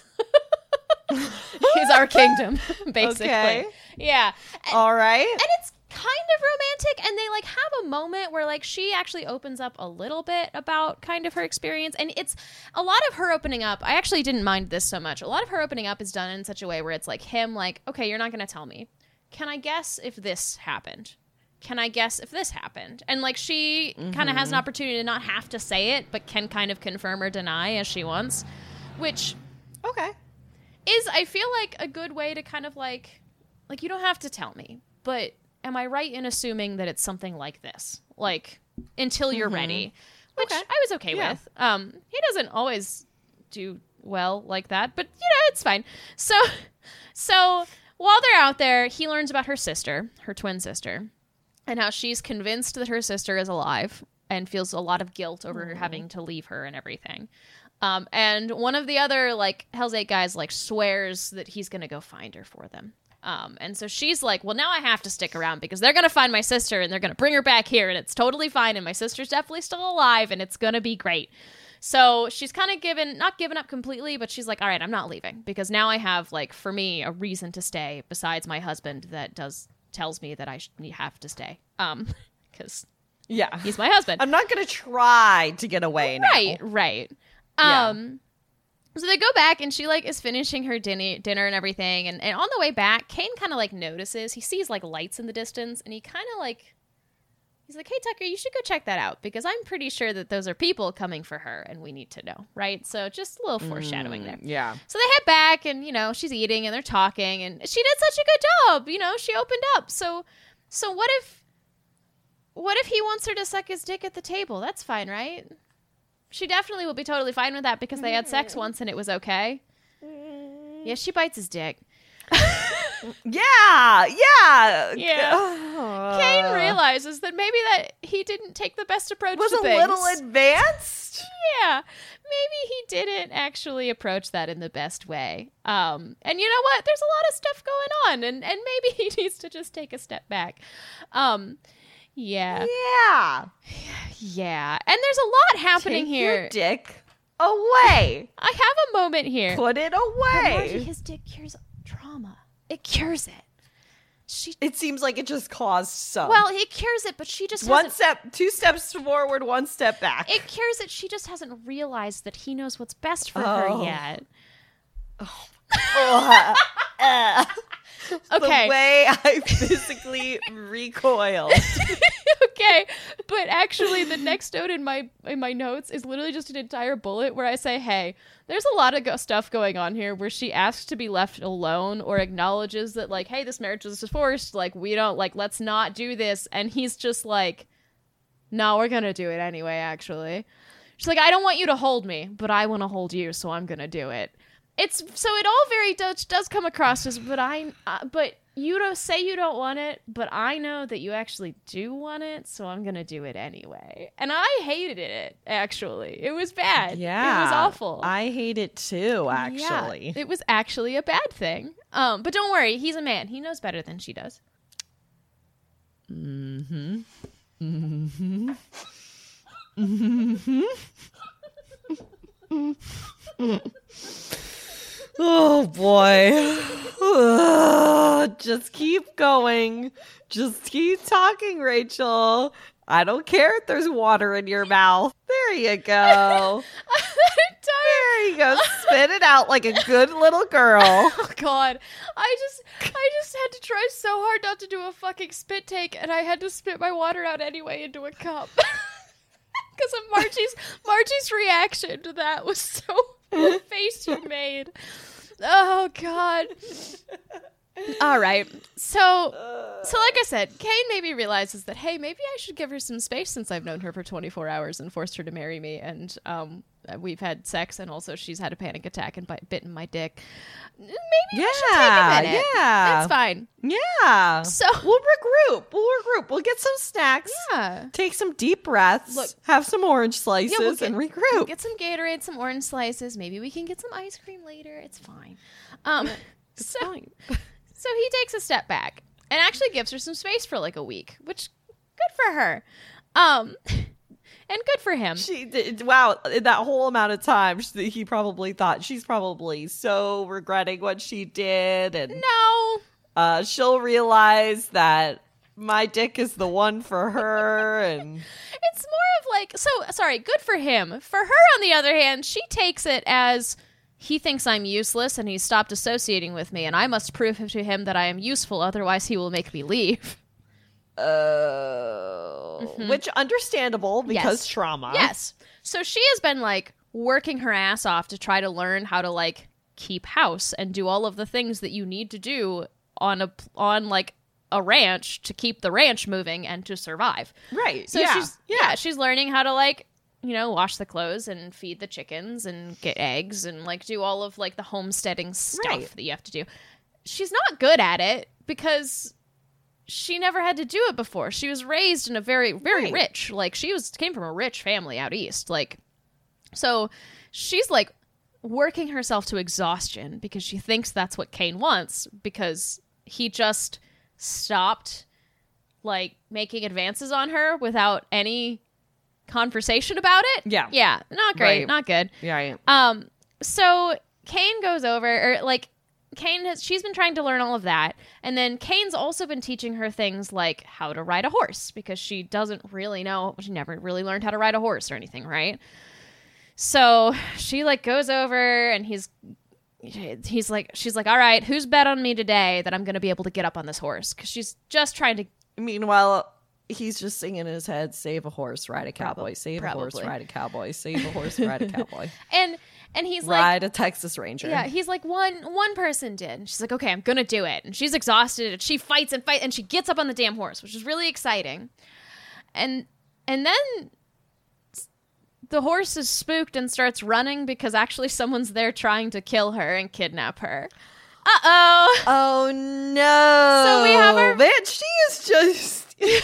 Is our kingdom, basically. Okay. Yeah. All right. And it's kind of romantic, and they like have a moment where like she actually opens up a little bit about kind of her experience, and it's a lot of her opening up. I actually didn't mind this so much. A lot of her opening up is done in such a way where it's like him like, "Okay, you're not going to tell me. Can I guess if this happened? Can I guess if this happened?" And like she kind of has an opportunity to not have to say it, but can kind of confirm or deny as she wants, which Okay. is, I feel like, a good way to kind of like you don't have to tell me, but am I right in assuming that it's something like this? Like, until you're ready, which Okay. I was okay Yeah. with. He doesn't always do well like that, but it's fine. So while they're out there, he learns about her sister, her twin sister, and how she's convinced that her sister is alive and feels a lot of guilt over her having to leave her and everything. And one of the other like Hell's 8 guys like swears that he's going to go find her for them. And so she's like, "Well, now I have to stick around because they're going to find my sister and they're going to bring her back here, and it's totally fine, and my sister's definitely still alive, and it's going to be great." So she's kind of not given up completely, but she's like, "All right, I'm not leaving because now I have like, for me, a reason to stay besides my husband that tells me that I have to stay." Because Yeah. he's my husband. I'm not going to try to get away now. Right. Yeah. So they go back, and she like is finishing her dinner and everything, and on the way back, Cain kind of like notices, he sees like lights in the distance, and he kind of like, he's like, "Hey Tucker, you should go check that out because I'm pretty sure that those are people coming for her, and we need to know," right? So just a little foreshadowing there. Yeah. So they head back, and she's eating and they're talking, and she did such a good job. She opened up. So what if he wants her to suck his dick at the table? That's fine, right? She definitely will be totally fine with that because they had sex once and it was okay. Yeah, she bites his dick. Yeah. Cain realizes that maybe that he didn't take the best approach Was to a things. little advanced. Yeah, maybe he didn't actually approach that in the best way. And you know what? There's a lot of stuff going on, and maybe he needs to just take a step back. Yeah. Yeah. And there's a lot happening Take here. your dick away. I have a moment here. Put it But Margie, away. his dick cures trauma. It cures it. It seems like it just caused some. Well, it cures it, but she just one hasn't. step, 2 steps forward, 1 step back. It cures it. She just hasn't realized that he knows what's best for Oh. her yet. The Okay. way I physically recoiled. Okay, but actually, the next note in my notes is literally just an entire bullet where I say, "Hey, there's a lot of stuff going on here where she asks to be left alone or acknowledges that like, hey, this marriage is forced. Like, we don't like, let's not do this." And he's just like, "No, we're gonna do it anyway." Actually, she's like, "I don't want you to hold me, but I want to hold you, so I'm gonna do it." It's so it all very does come across as, but you don't say you don't want it, but I know that you actually do want it, so I'm gonna do it anyway. And I hated it. Actually, it was bad. Yeah. It was awful. I hate it too, actually. Yeah, it was actually a bad thing. But don't worry, he's a man. He knows better than she does. Oh boy. Just keep going. Just keep talking, Rachel. I don't care if there's water in your mouth. There you go. There you go. Spit it out like a good little girl. Oh God, I just had to try so hard not to do a fucking spit take, and I had to spit my water out anyway into a cup because of Margie's reaction to that was so the face you made. Oh God. All right. So like I said, Kane maybe realizes that, hey, maybe I should give her some space since I've known her for 24 hours and forced her to marry me. And we've had sex, and also she's had a panic attack and bitten my dick. Maybe I should take a minute. Yeah. It's fine. Yeah. So- we'll regroup. We'll get some snacks. Yeah. Take some deep breaths. Look- have some orange slices and regroup. Get some Gatorade, some orange slices. Maybe we can get some ice cream later. It's fine. It's fine. So he takes a step back and actually gives her some space for like a week, which good for her. And good for him. Wow, in that whole amount of time, he probably thought she's probably so regretting what she did, and No. she'll realize that my dick is the one for her, and It's more of like, so sorry, good for him. For her, on the other hand, she takes it as he thinks I'm useless and he's stopped associating with me, and I must prove to him that I am useful, otherwise he will make me leave. which understandable because Yes. trauma. Yes. So she has been like working her ass off to try to learn how to like keep house and do all of the things that you need to do on like a ranch to keep the ranch moving and to survive. Right. So she's learning how to like, wash the clothes and feed the chickens and get eggs and like do all of like the homesteading stuff Right. that you have to do. She's not good at it because she never had to do it before. She was raised in a very, very Right. rich, like came from a rich family out east. Like, so she's like working herself to exhaustion because she thinks that's what Kane wants, because he just stopped like making advances on her without any conversation about it. Yeah. Not great. Right. Not good. Yeah. So Kane goes over, or like she's been trying to learn all of that, and then Kane's also been teaching her things like how to ride a horse, because she doesn't really know, she never really learned how to ride a horse or anything, right? So she like goes over, and she's like, all right, who's bet on me today that I'm going to be able to get up on this horse? Because she's just trying to. Meanwhile, he's just singing in his head, "Save a horse, ride a cowboy. Save a horse, Probably. ride a cowboy. Save a horse, ride a cowboy. And he's like, Ride a Texas Ranger." yeah, he's like, one person did. And she's like, okay, I'm going to do it. And she's exhausted, and she fights, and she gets up on the damn horse, which is really exciting. And then the horse is spooked and starts running because actually someone's there trying to kill her and kidnap her. Uh-oh. Oh no! So we have her- Man, she is just the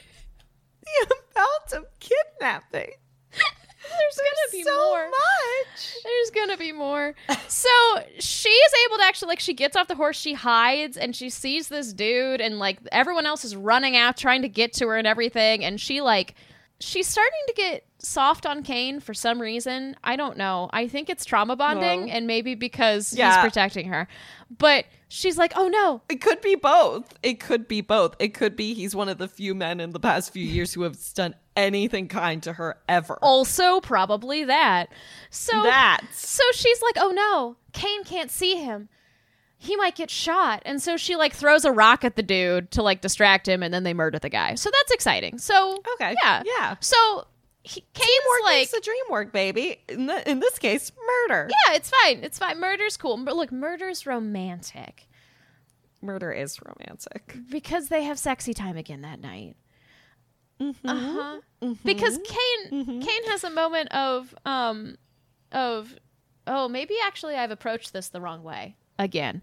amount of kidnapping. There's going to be so more. much. There's gonna be more. So she is able to actually, like, she gets off the horse, she hides, and she sees this dude, and like everyone else is running out trying to get to her and everything, and she's starting to get soft on Kane for some reason. I don't know. I think it's trauma bonding, and maybe because he's protecting her. But she's like, oh no. It could be both. It could be he's one of the few men in the past few years who have done anything kind to her ever. Also, probably that. So she's like, oh no, Kane can't see him. He might get shot. And so she like throws a rock at the dude to like distract him, and then they murder the guy. So that's exciting. So Okay. Yeah. Yeah. So Kane's Teamwork like, makes the dream work, baby. In this case, murder. yeah, it's fine. It's fine. Murder's cool. But look, murder's romantic Murder is romantic. because they have sexy time again that night. Because Kane has a moment of oh, maybe actually I've approached this the wrong way again.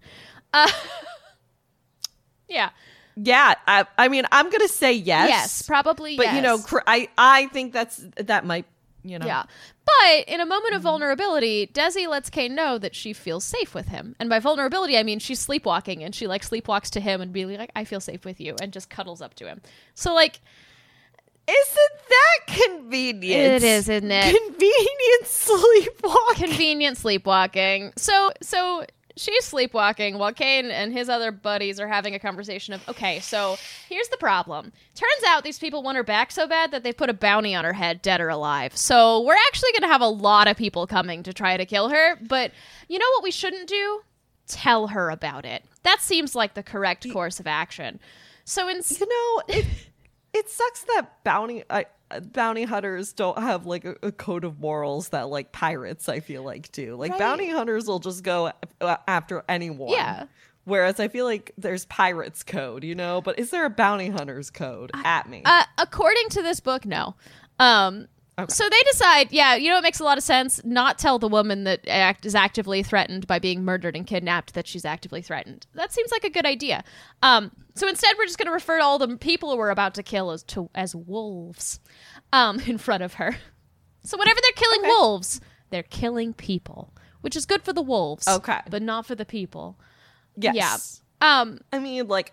Yeah. Yeah, I mean, I'm gonna say yes. Yes, probably. But yes. I think that might Yeah. But in a moment of vulnerability, Desi lets Kane know that she feels safe with him. And by vulnerability, I mean she's sleepwalking, and she like sleepwalks to him and be like, I feel safe with you, and just cuddles up to him. So like, isn't that convenient? it is, isn't it? Convenient sleepwalking. Convenient sleepwalking. So she's sleepwalking while Kane and his other buddies are having a conversation of, okay, so here's the problem. Turns out these people want her back so bad that they put a bounty on her head, dead or alive. So we're actually going to have a lot of people coming to try to kill her. But you know what we shouldn't do? Tell her about it. That seems like the correct course of action. So It sucks that bounty hunters don't have like a code of morals that like pirates, I feel like, do. Like Right. bounty hunters will just go after anyone. Yeah. Whereas I feel like there's pirates code, you know, but is there a bounty hunter's code? At me. According to this book, no. Okay. So they decide, it makes a lot of sense. Not tell the woman that is actively threatened by being murdered and kidnapped that she's actively threatened. That seems like a good idea. So instead, we're just going to refer to all the people we're about to kill as wolves in front of her. So whenever they're killing wolves, they're killing people, which is good for the wolves. Okay. But not for the people. Yes. Yeah. I mean, like,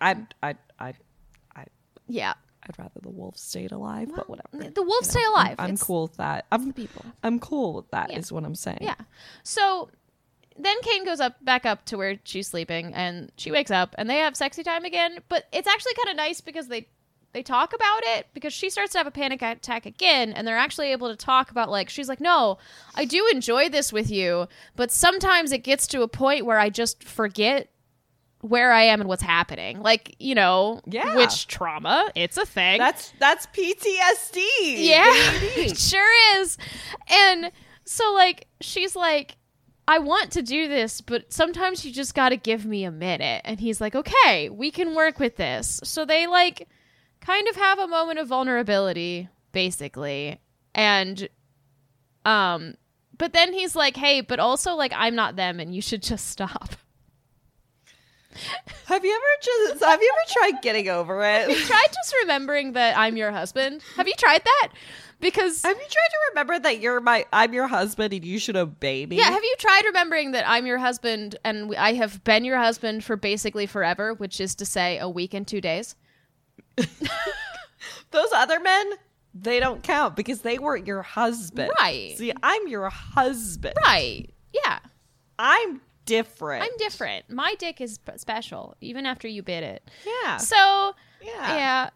Yeah. I'd rather the wolves stayed alive, but whatever. The wolves stay alive. I'm It's cool with that. the people. I'm cool with that. Is what I'm saying. Yeah. So then Kane goes back up to where she's sleeping, and she wakes up, and they have sexy time again. But it's actually kind of nice because they talk about it, because she starts to have a panic attack again, and they're actually able to talk about, like, she's like, no, I do enjoy this with you, but sometimes it gets to a point where I just forget where I am and what's happening. Like, which trauma, it's a thing. That's PTSD. Yeah, it sure is. And so, like, she's like, I want to do this, but sometimes you just got to give me a minute. And he's like, okay, we can work with this. So they, like, kind of have a moment of vulnerability, basically. And, but then he's like, hey, but also, like, I'm not them and you should just stop. Have you ever tried getting over it? Tried just remembering that I'm your husband. Have you tried that? Because have you tried to remember that I'm your husband and you should obey me? Yeah, have you tried remembering that I'm your husband and I have been your husband for basically forever, which is to say a week and 2 days? Those other men, they don't count because they weren't your husband. Right. See, I'm your husband. Right. Yeah. I'm different. I'm different. My dick is special, even after you bit it. Yeah. So, yeah.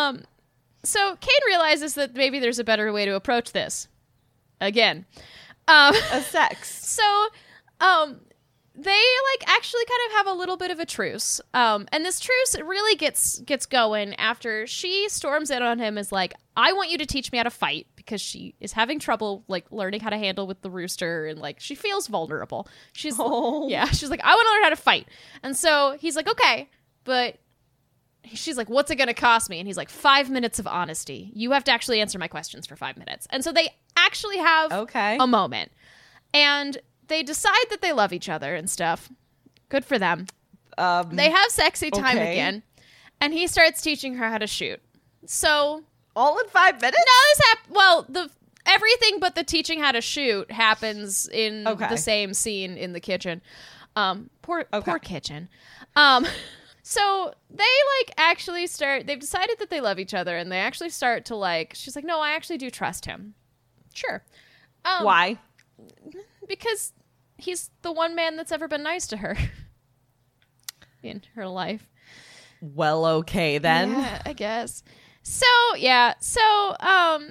So Kane realizes that maybe there's a better way to approach this. Again. A sex. So, they, like, actually kind of have a little bit of a truce. And this truce really gets going after she storms in on him, is like, I want you to teach me how to fight, because she is having trouble, like, learning how to handle with the rooster, and, like, she feels vulnerable. She's like, I want to learn how to fight. And so he's like, okay, but she's like, what's it going to cost me? And he's like, 5 minutes of honesty. You have to actually answer my questions for 5 minutes. And so they actually have a moment. And they decide that they love each other and stuff. Good for them. They have sexy time again. And he starts teaching her how to shoot. So all in 5 minutes? No, everything but the teaching how to shoot happens in the same scene in the kitchen. Poor kitchen. So they, like, actually they've decided that they love each other, and they actually start to, like, she's like, no, I actually do trust him. Sure. Why? Because he's the one man that's ever been nice to her in her life. Well, okay, then. Yeah, I guess. So, yeah. So, after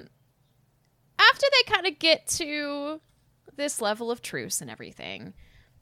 they kind of get to this level of truce and everything,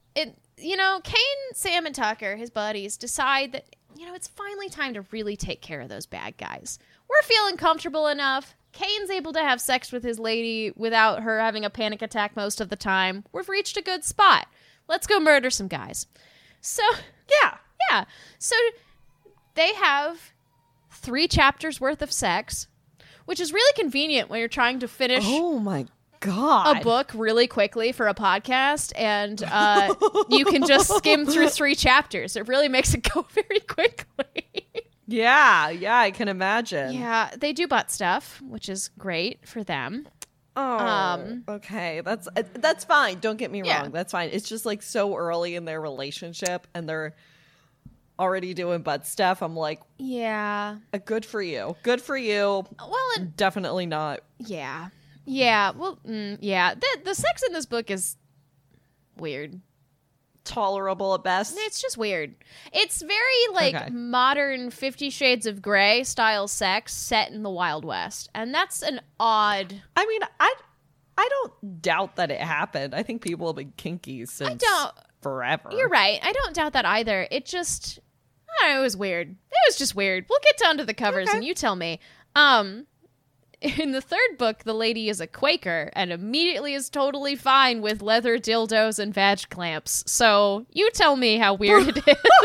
Kane, Sam, and Tucker, his buddies, decide that, it's finally time to really take care of those bad guys. We're feeling comfortable enough. Kane's able to have sex with his lady without her having a panic attack most of the time. We've reached a good spot. Let's go murder some guys. So, yeah. So they have 3 chapters worth of sex, which is really convenient when you're trying to finish oh my God. a book really quickly for a podcast, and you can just skim through 3 chapters. It really makes it go very quickly. Yeah, I can imagine. Yeah, they do butt stuff, which is great for them. Oh, okay. That's fine. Don't get me wrong. That's fine. It's just, like, so early in their relationship, and they're already doing butt stuff. I'm like, yeah, good for you. Good for you. Well, definitely not. Yeah. Yeah. Well, yeah. The sex in this book is weird. Tolerable at best. It's just weird. It's very, like, modern 50 Shades of Grey style sex set in the Wild West. And that's an odd... I mean, I don't doubt that it happened. I think people have been kinky since forever. You're right. I don't doubt that either. It just... I don't know, it was weird. It was just weird. We'll get down to the covers and you tell me. in the third book, the lady is a Quaker and immediately is totally fine with leather dildos and vag clamps. So you tell me how weird it is.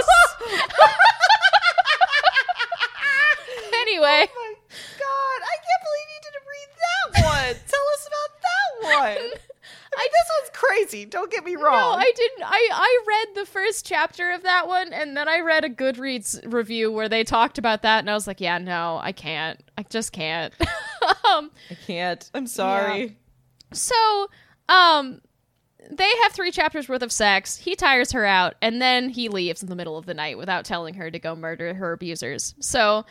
Anyway. Oh my god, I can't believe you didn't read that one. Tell us about that one. I mean, this one's crazy. Don't get me wrong. No, I didn't. I read the first chapter of that one, and then I read a Goodreads review where they talked about that, and I was like, yeah, no, I can't. I just can't. I can't. I'm sorry. Yeah. So, they have 3 chapters worth of sex. He tires her out, and then he leaves in the middle of the night without telling her to go murder her abusers. So,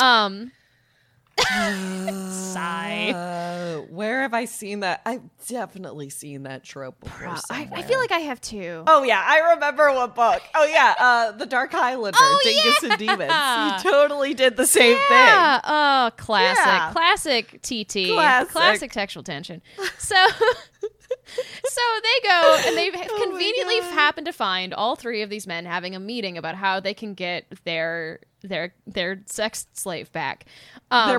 sigh. Where have I seen that? I've definitely seen that trope before. I feel like I have too. Oh yeah, I remember what book. Oh yeah, The Dark Highlander, Dingus and Demons. He totally did the same thing. Oh, classic. Yeah. Classic TT. Classic. Classic textual tension. So so they go and they conveniently happen to find all 3 of these men having a meeting about how they can get their sex slave back. Their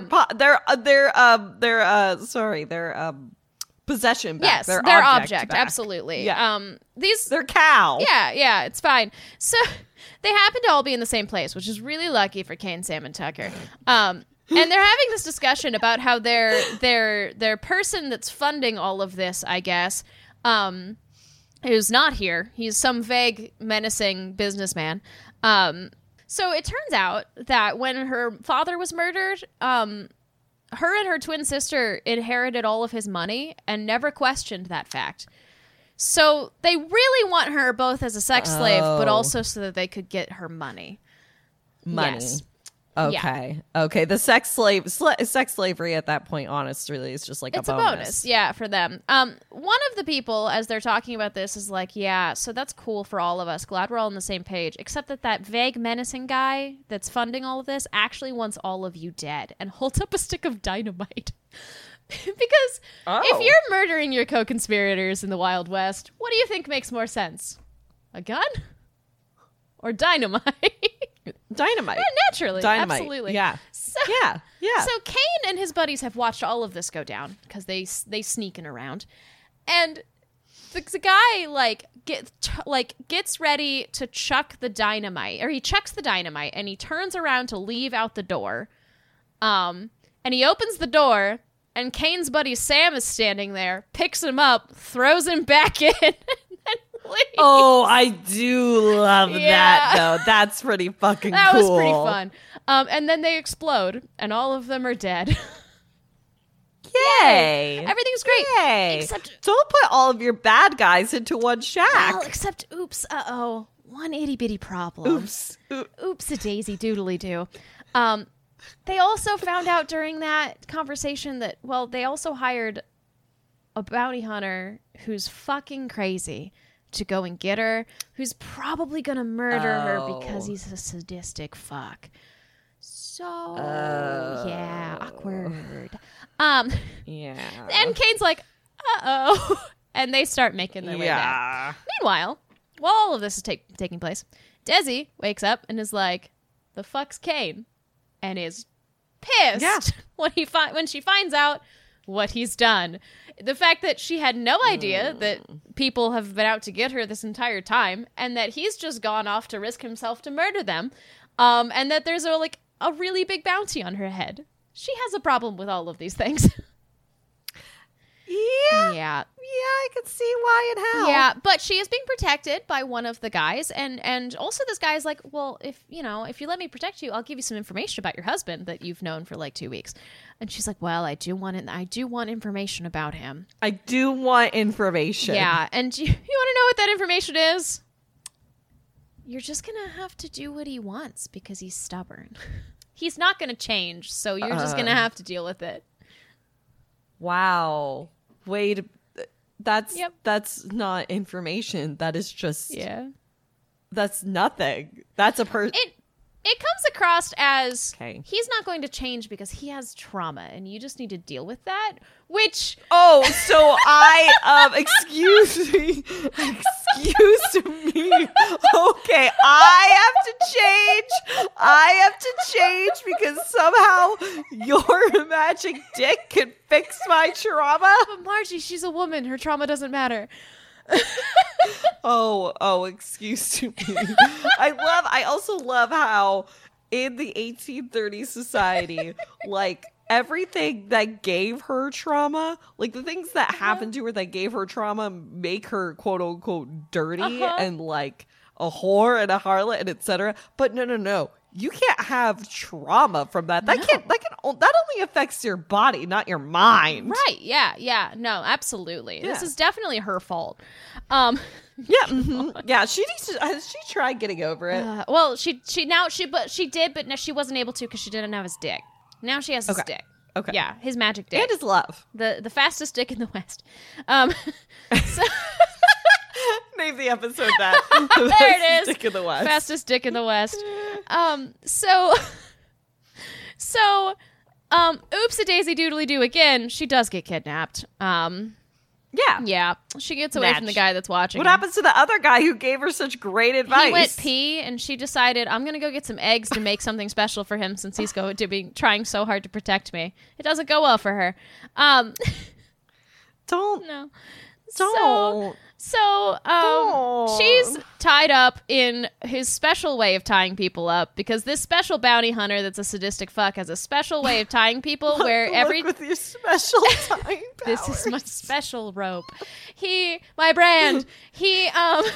possession back. Yes, their object back. absolutely. Yeah. Their cow. Yeah, it's fine. So they happen to all be in the same place, which is really lucky for Kane, Sam, and Tucker. And they're having this discussion about how their person that's funding all of this, I guess, who's not here. He's some vague, menacing businessman. So it turns out that when her father was murdered, her and her twin sister inherited all of his money and never questioned that fact. So they really want her both as a sex slave, but also so that they could get her money. Yes. Okay. Yeah. Okay. The sex slavery at that point, honestly, is just like it's a bonus. Yeah, for them. One of the people, as they're talking about this, is like, yeah, so that's cool for all of us. Glad we're all on the same page. Except that vague menacing guy that's funding all of this actually wants all of you dead and holds up a stick of dynamite. Because if you're murdering your co-conspirators in the Wild West, what do you think makes more sense? A gun? Or dynamite? Dynamite. Yeah, naturally. Dynamite. Absolutely. Yeah. So, yeah. So Kane and his buddies have watched all of this go down because they sneaking around. And the guy gets ready to chuck the dynamite, or he chucks the dynamite and he turns around to leave out the door. And he opens the door and Kane's buddy Sam is standing there, picks him up, throws him back in. Oh, I do love that, though. That's pretty fucking cool. That was pretty fun. And then they explode, and all of them are dead. Yay! Everything's great. Yay! Except, don't put all of your bad guys into one shack. Well, except, oops, one itty-bitty problem. Oops-a-daisy doodly-doo. They also found out during that conversation that, well, they also hired a bounty hunter who's fucking crazy to go and get her, who's probably gonna murder her because he's a sadistic fuck. So yeah, awkward. Yeah. And Kane's like, uh-oh. And they start making their way back. Meanwhile, while all of this is taking place, Desi wakes up and is like, the fuck's Kane? And is pissed when she finds out what he's done. The fact that she had no idea that people have been out to get her this entire time, and that he's just gone off to risk himself to murder them, and that there's a really big bounty on her head. She has a problem with all of these things. Yeah, I could see why and how. Yeah, but she is being protected by one of the guys, and also this guy is like, well, if you let me protect you, I'll give you some information about your husband that you've known for like 2 weeks. And she's like, well, I do want information about him. I do want information. Yeah, and you want to know what that information is? You're just gonna have to do what he wants because he's stubborn. He's not gonna change, so you're just gonna have to deal with it. Wow. Wait, that's not information. That is just that's nothing. That's a person. It comes across as he's not going to change because he has trauma, and you just need to deal with that. Which so I excuse me. Excuse me. Okay, I have to change because somehow your magic dick can fix my trauma. But Margie, she's a woman. Her trauma doesn't matter. Oh, excuse me. I also love how in the 1830s society, like everything that gave her trauma, like the things that happened to her that gave her trauma make her quote unquote dirty and like a whore and a harlot and etc. But no. You can't have trauma from that. That only affects your body, not your mind. Right. Yeah. No, absolutely. Yeah. This is definitely her fault. Yeah. She needs to. Has she tried getting over it? Well, she did, but no, she wasn't able to because she didn't have his dick. Now she has his dick. Okay. Yeah, his magic dick. And his love. The fastest dick in the West. So Name the episode that. there it is. Dick in the West. Fastest dick in the West. Oops a daisy doodly doo again. She does get kidnapped. Yeah. She gets away from the guy that's watching. What her. happens to the other guy who gave her such great advice? He went pee, and she decided, I'm going to go get some eggs to make something special for him since he's trying so hard to protect me. It doesn't go well for her. Don't. No. Don't. So she's tied up in his special way of tying people up because this special bounty hunter that's a sadistic fuck has a special way of tying people where with your special time This is my powers. special rope. My brand. He ties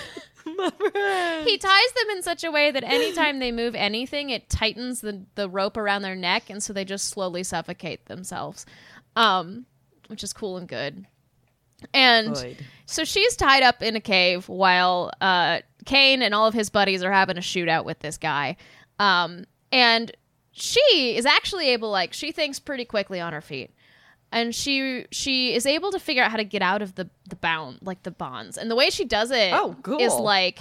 them in such a way that anytime they move anything, it tightens the rope around their neck, and so they just slowly suffocate themselves, which is cool and good. And so she's tied up in a cave while Kane and all of his buddies are having a shootout with this guy. And she is actually able, she thinks pretty quickly on her feet. And she is able to figure out how to get out of the bonds. And the way she does it is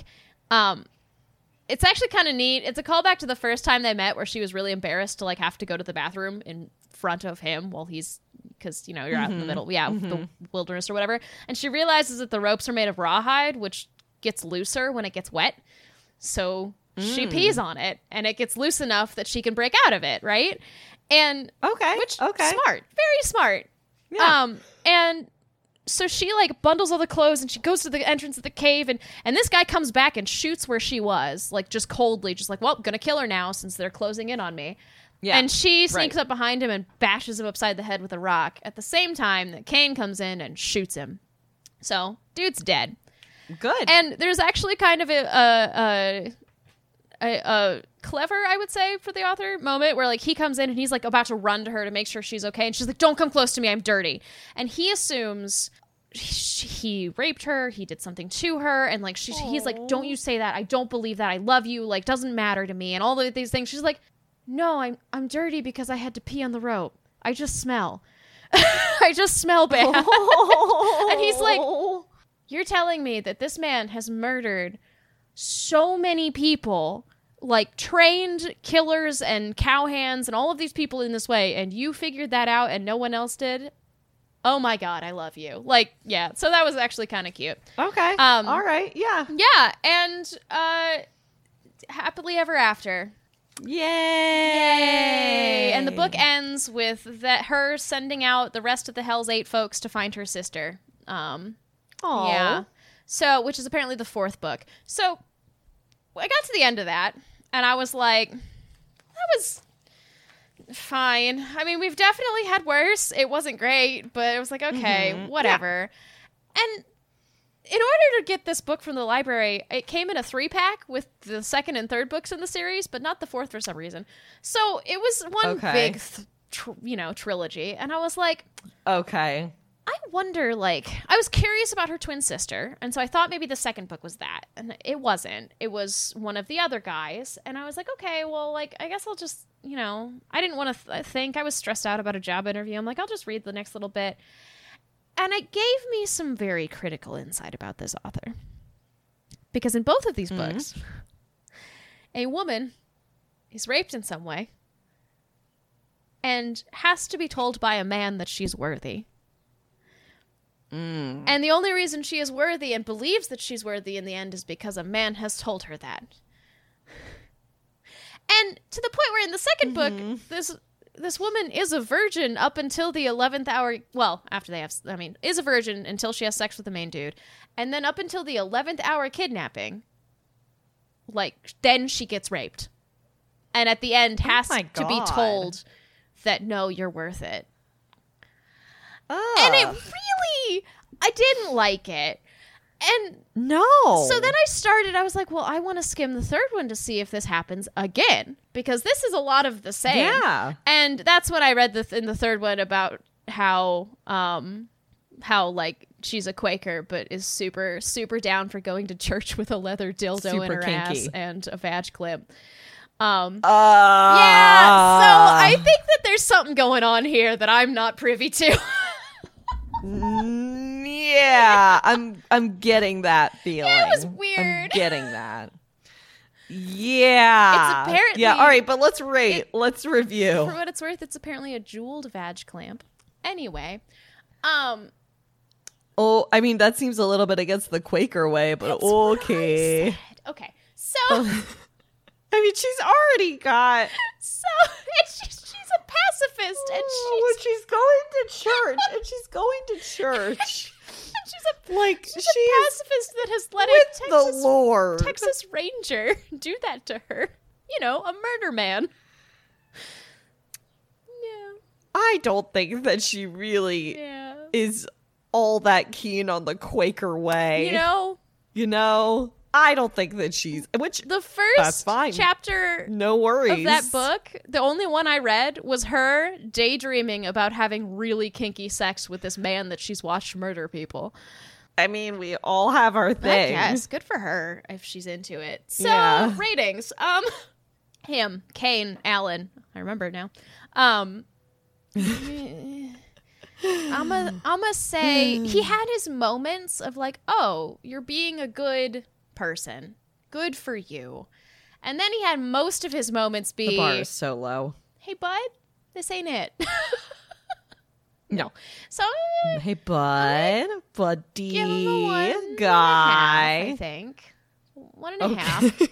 it's actually kind of neat. It's a callback to the first time they met where she was really embarrassed to have to go to the bathroom in front of him while he's, because you're out in the middle, the wilderness or whatever. And she realizes that the ropes are made of rawhide, which gets looser when it gets wet. So she pees on it, and it gets loose enough that she can break out of it, right? And smart, very smart. Yeah. And so she bundles all the clothes and she goes to the entrance of the cave, and this guy comes back and shoots where she was, just coldly, just well, gonna kill her now since they're closing in on me. Yeah. And she sneaks up behind him and bashes him upside the head with a rock at the same time that Kane comes in and shoots him. So, dude's dead. Good. And there's actually kind of a clever, I would say, for the author moment where he comes in and he's about to run to her to make sure she's okay, and she's like, don't come close to me, I'm dirty. And he assumes he raped her, he did something to her, and he's like, don't you say that, I don't believe that, I love you, doesn't matter to me, and all of these things. She's like, no, I'm dirty because I had to pee on the rope. I just smell. I just smell bad. And he's like, you're telling me that this man has murdered so many people, trained killers and cowhands and all of these people in this way, and you figured that out and no one else did? Oh my God, I love you. Yeah. So that was actually kind of cute. Okay. All right. Yeah. Yeah. And happily ever after. Yay! And the book ends with her sending out the rest of the Hell's 8 folks to find her sister. Yeah. So, which is apparently the 4th book. So, I got to the end of that, and I was like, that was fine. I mean, we've definitely had worse. It wasn't great, but it was okay, whatever. Yeah. And in order to get this book from the library, it came in a 3-pack with the 2nd and 3rd books in the series, but not the 4th for some reason. So it was one big, trilogy. And I was like, okay. I wonder, I was curious about her twin sister. And so I thought maybe the 2nd book was that. And it wasn't. It was one of the other guys. And I was like, okay, well, I guess I'll just, I didn't want to think. I was stressed out about a job interview. I'm like, I'll just read the next little bit. And it gave me some very critical insight about this author. Because in both of these books, a woman is raped in some way and has to be told by a man that she's worthy. And the only reason she is worthy and believes that she's worthy in the end is because a man has told her that. And to the point where in the second book, this woman is a virgin up until the 11th hour. Well, after they have, is a virgin until she has sex with the main dude. And then up until the 11th hour kidnapping, then she gets raped. And at the end has to be told that, no, you're worth it. And it really, I didn't like it. And no. So then I was like, well, I want to skim the third one to see if this happens again, because this is a lot of the same. Yeah. And that's what I read in the third one about how she's a Quaker, but is super, super down for going to church with a leather dildo in her ass and a vag clip. Yeah, so I think that there's something going on here that I'm not privy to. Yeah, I'm getting that feeling. Yeah, it was weird. I'm getting that. Yeah. It's apparently... Yeah, all right, but let's rate. Let's review. For what it's worth, it's apparently a jeweled vag clamp. Anyway. Oh, I mean, that seems a little bit against the Quaker way, but okay. Okay, so... I mean, she's already got... So, she's a pacifist, and she's going to church, and she's going to church. She's a pacifist that has let the Texas Ranger do that to her. You know, a murder man. Yeah. I don't think that she really is all that keen on the Quaker way. You know? I don't think that she's... Which, the first chapter no worries. of that book, the only one I read was her daydreaming about having really kinky sex with this man that she's watched murder people. I mean, we all have our things. Yes, good for her if she's into it. So, ratings. Him, Kane, Allen. I remember now. I'ma say he had his moments of like, oh, you're being a good person. Good for you. And then he had most of his moments be... The bar is so low. Hey, bud, this ain't it. No. So... Hey, buddy. Give him a 1.5, guy. I think. 1.5.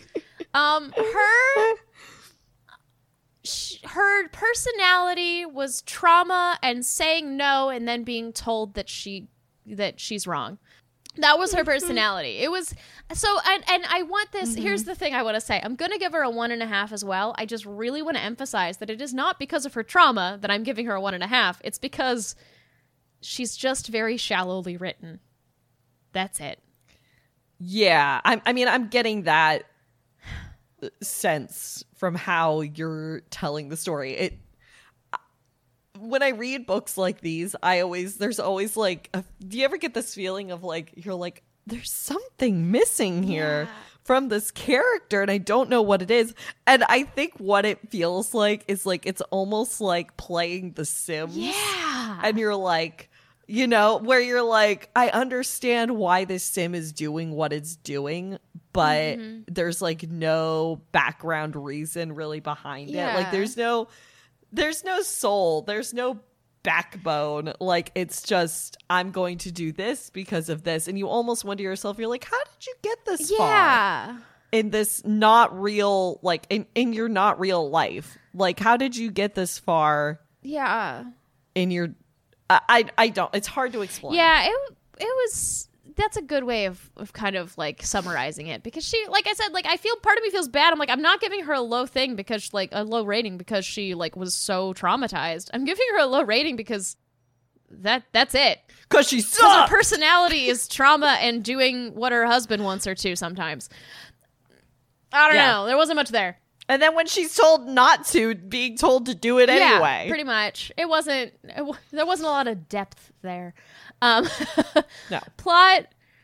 Her personality was trauma and saying no and then being told that she's wrong. That was her personality. It was so, and I want this. Here's the thing I want to say. I'm going to give her a 1.5 as well. I just really want to emphasize that it is not because of her trauma that I'm giving her a 1.5. It's because she's just very shallowly written. That's it. Yeah. I'm getting that sense from how you're telling the story. When I read books like these, there's always like, do you ever get this feeling of like, you're like, there's something missing here from this character and I don't know what it is. And I think what it feels like is like, it's almost like playing The Sims. Yeah. And you're like, you know, where you're like, I understand why this sim is doing what it's doing, but there's like no background reason really behind it. Like there's no soul, there's no backbone. Like it's just, I'm going to do this because of this. And you almost wonder yourself, you're like, how did you get this far in this not real, like in your not real life? Like how did you get this far in your I don't, it's hard to explain. Yeah, it was, that's a good way of kind of like summarizing it, because she, like I said, like I feel, part of me feels bad. I'm like, I'm not giving her a low thing because like a low rating because she like was so traumatized. I'm giving her a low rating because that's it. Because she sucks. Because her personality is trauma and doing what her husband wants her to sometimes. I don't know. There wasn't much there. And then when she's told not to, being told to do it anyway. Yeah, pretty much. There wasn't a lot of depth there. No. Plot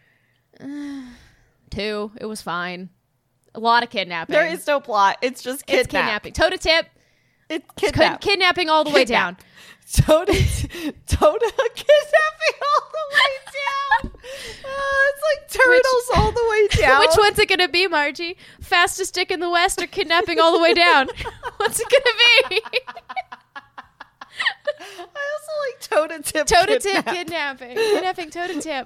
2, it was fine. A lot of kidnapping. There is no plot. It's just kidnapping. Toe to tip. It's kidnapping all the way down. Toe to kidnapping all the way down. It's like turtles all the way down. Which one's it gonna be, Margie? Fastest dick in the West or kidnapping all the way down? What's it gonna be? I also like Toe to tip. Kidnapping toe to tip.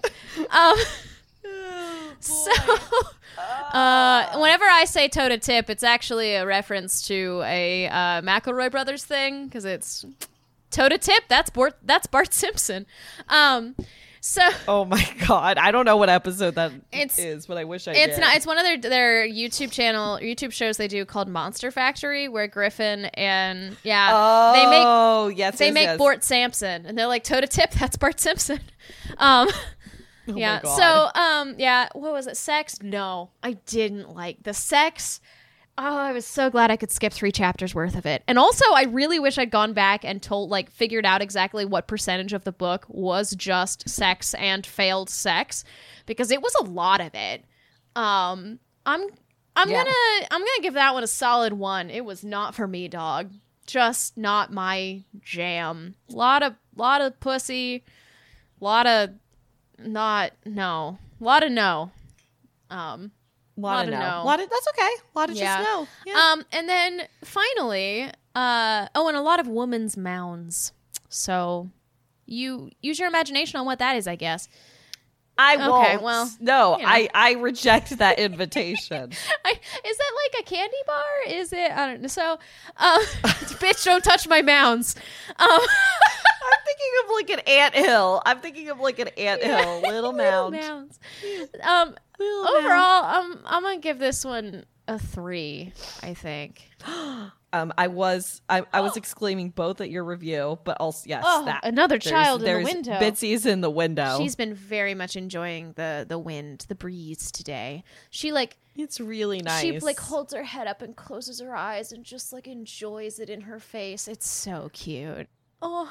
So, whenever I say toe to tip, it's actually a reference to a McElroy Brothers thing because it's toe to tip. That's Bart Simpson. So, oh my God, I don't know what episode that is, but I wish I did. It's not. It's one of their YouTube shows they do called Monster Factory, where Griffin and they make Bart Simpson, and they're like toe to tip. That's Bart Simpson. Oh yeah. my God. So, what was it? Sex? No, I didn't like the sex. Oh, I was so glad I could skip 3 chapters worth of it. And also, I really wish I'd gone back and figured out exactly what percentage of the book was just sex and failed sex, because it was a lot of it. I'm gonna give that one a solid 1. It was not for me, dog. Just not my jam. Lot of pussy. Lot of no. Lot of no. Lot of no. That's okay. A lot of just no. Yeah. And then finally, and a lot of woman's mounds. So you use your imagination on what that is, I guess. I won't. Okay, well, no, you know. I reject that invitation. Is that like a candy bar? Is it? I don't know. So, bitch, don't touch my mounds. I'm thinking of like an anthill. Little mound. Mounds. Overall, I'm gonna give this one a 3. I think. I was exclaiming both at your review, but also yes, that another child in the window. Bitsy's in the window. She's been very much enjoying the wind, the breeze today. It's really nice. She holds her head up and closes her eyes and just enjoys it in her face. It's so cute. Oh.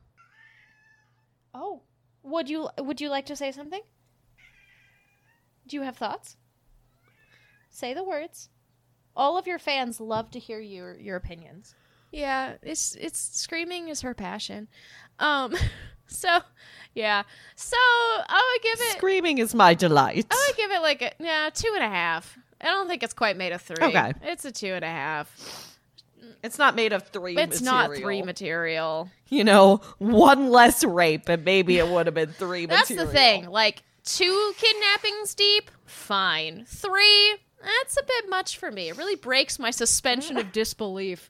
Would you like to say something? Do you have thoughts? Say the words. All of your fans love to hear your opinions. Yeah, it's screaming is her passion. So yeah. So I would give it screaming is my delight. I would give it 2.5. I don't think it's quite made of 3. Okay. It's a 2.5. It's not made of 3 It's material. not 3 material. 1 less rape and maybe it would have been 3 That's material. the thing. 2 kidnappings deep, fine. 3, that's a bit much for me. It really breaks my suspension of disbelief.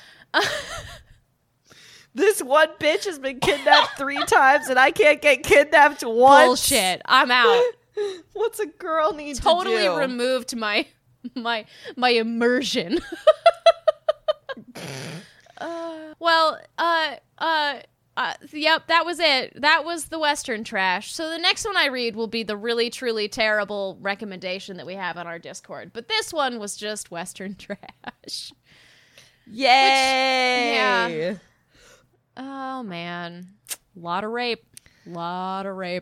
This one bitch has been kidnapped 3 times and I can't get kidnapped once. Bullshit. I'm out. What's a girl need to do? Totally removed my immersion. Yep, that was it. That was the Western trash. So the next one I read will be the really, truly terrible recommendation that we have on our Discord. But this one was just Western trash. Yay! Oh, man. Lot of rape. Lot of rape.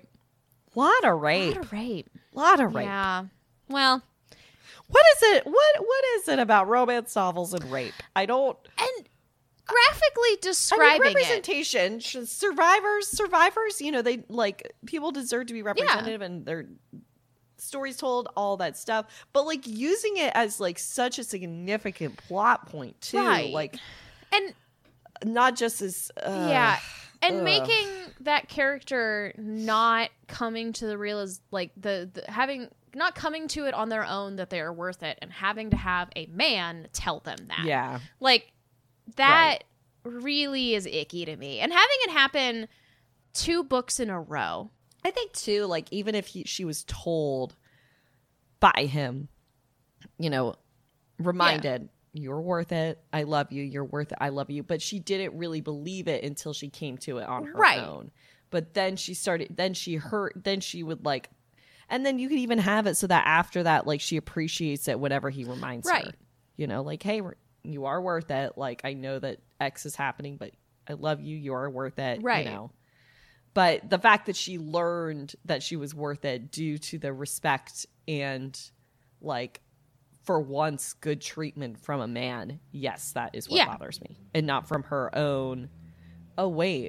Yeah. Well. What is it? What is it about romance novels and rape? I don't... And graphically describing representation, survivors, they people deserve to be represented and their stories told, all that stuff. But using it as such a significant plot point too, right. And not just as making that character not coming to the real is not coming to it on their own that they are worth it, and having to have a man tell them that. Yeah, that really is icky to me. And having it happen 2 books in a row. I think too, even if she was told by him, reminded, you're worth it, I love you, you're worth it, I love you. But she didn't really believe it until she came to it on her own. But then she would and then you could even have it so that after that, she appreciates it whenever he reminds her. Hey, you are worth it. I know that X is happening, but I love you. You are worth it. Right. But the fact that she learned that she was worth it due to the respect and for once good treatment from a man. Yes, that is what bothers me. And not from her own. Oh, wait,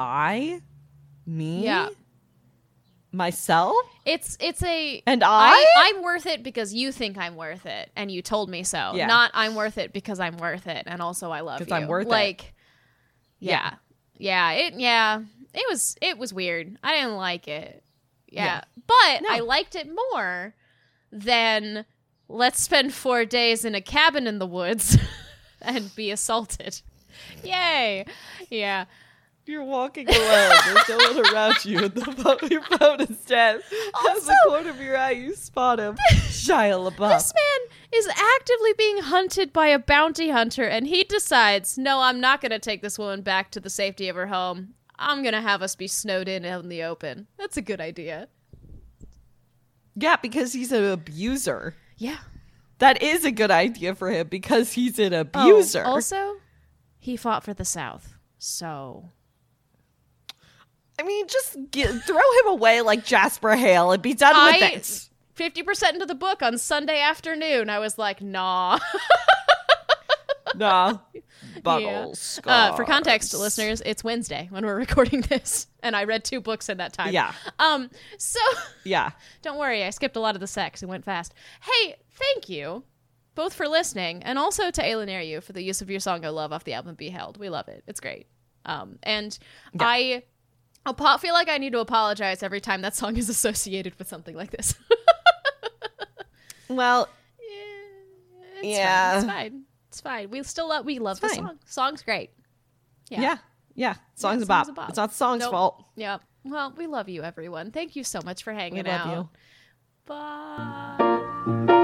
myself? It's and I'm worth it because you think I'm worth it and you told me so. Yeah. Not I'm worth it because I'm worth it and also I love you. Because I'm worth it. Yeah. it was weird. I didn't like it. Yeah. But No. I liked it more than let's spend 4 days in a cabin in the woods and be assaulted. Yay. Yeah. You're walking alone. There's no one around you. Your phone is dead. Out of the corner of your eye, you spot him. Shia LaBeouf. This man is actively being hunted by a bounty hunter, and he decides, no, I'm not going to take this woman back to the safety of her home. I'm going to have us be snowed in out in the open. That's a good idea. Yeah, because he's an abuser. Yeah. That is a good idea for him because he's an abuser. Oh, also, he fought for the South, so... I mean, just throw him away like Jasper Hale and be done with it. 50% into the book on Sunday afternoon, I was like, nah. Nah. Buttles. Yeah. For context, listeners, it's Wednesday when we're recording this, and I read 2 books in that time. Yeah. So Yeah. don't worry, I skipped a lot of the sex. It went fast. Hey, thank you both for listening, and also to Aylin Ariu for the use of your song "I Love" off the album "Be Held." We love it. It's great. And yeah. I feel like I need to apologize every time that song is associated with something like this. Well, It's fine. It's fine. We love the fine. song. Song's great. yeah. Song's a song's bop. a bop. It's not the song's Nope. fault. Yeah. Well, we love you, everyone. Thank you so much for hanging We love out. you. Bye.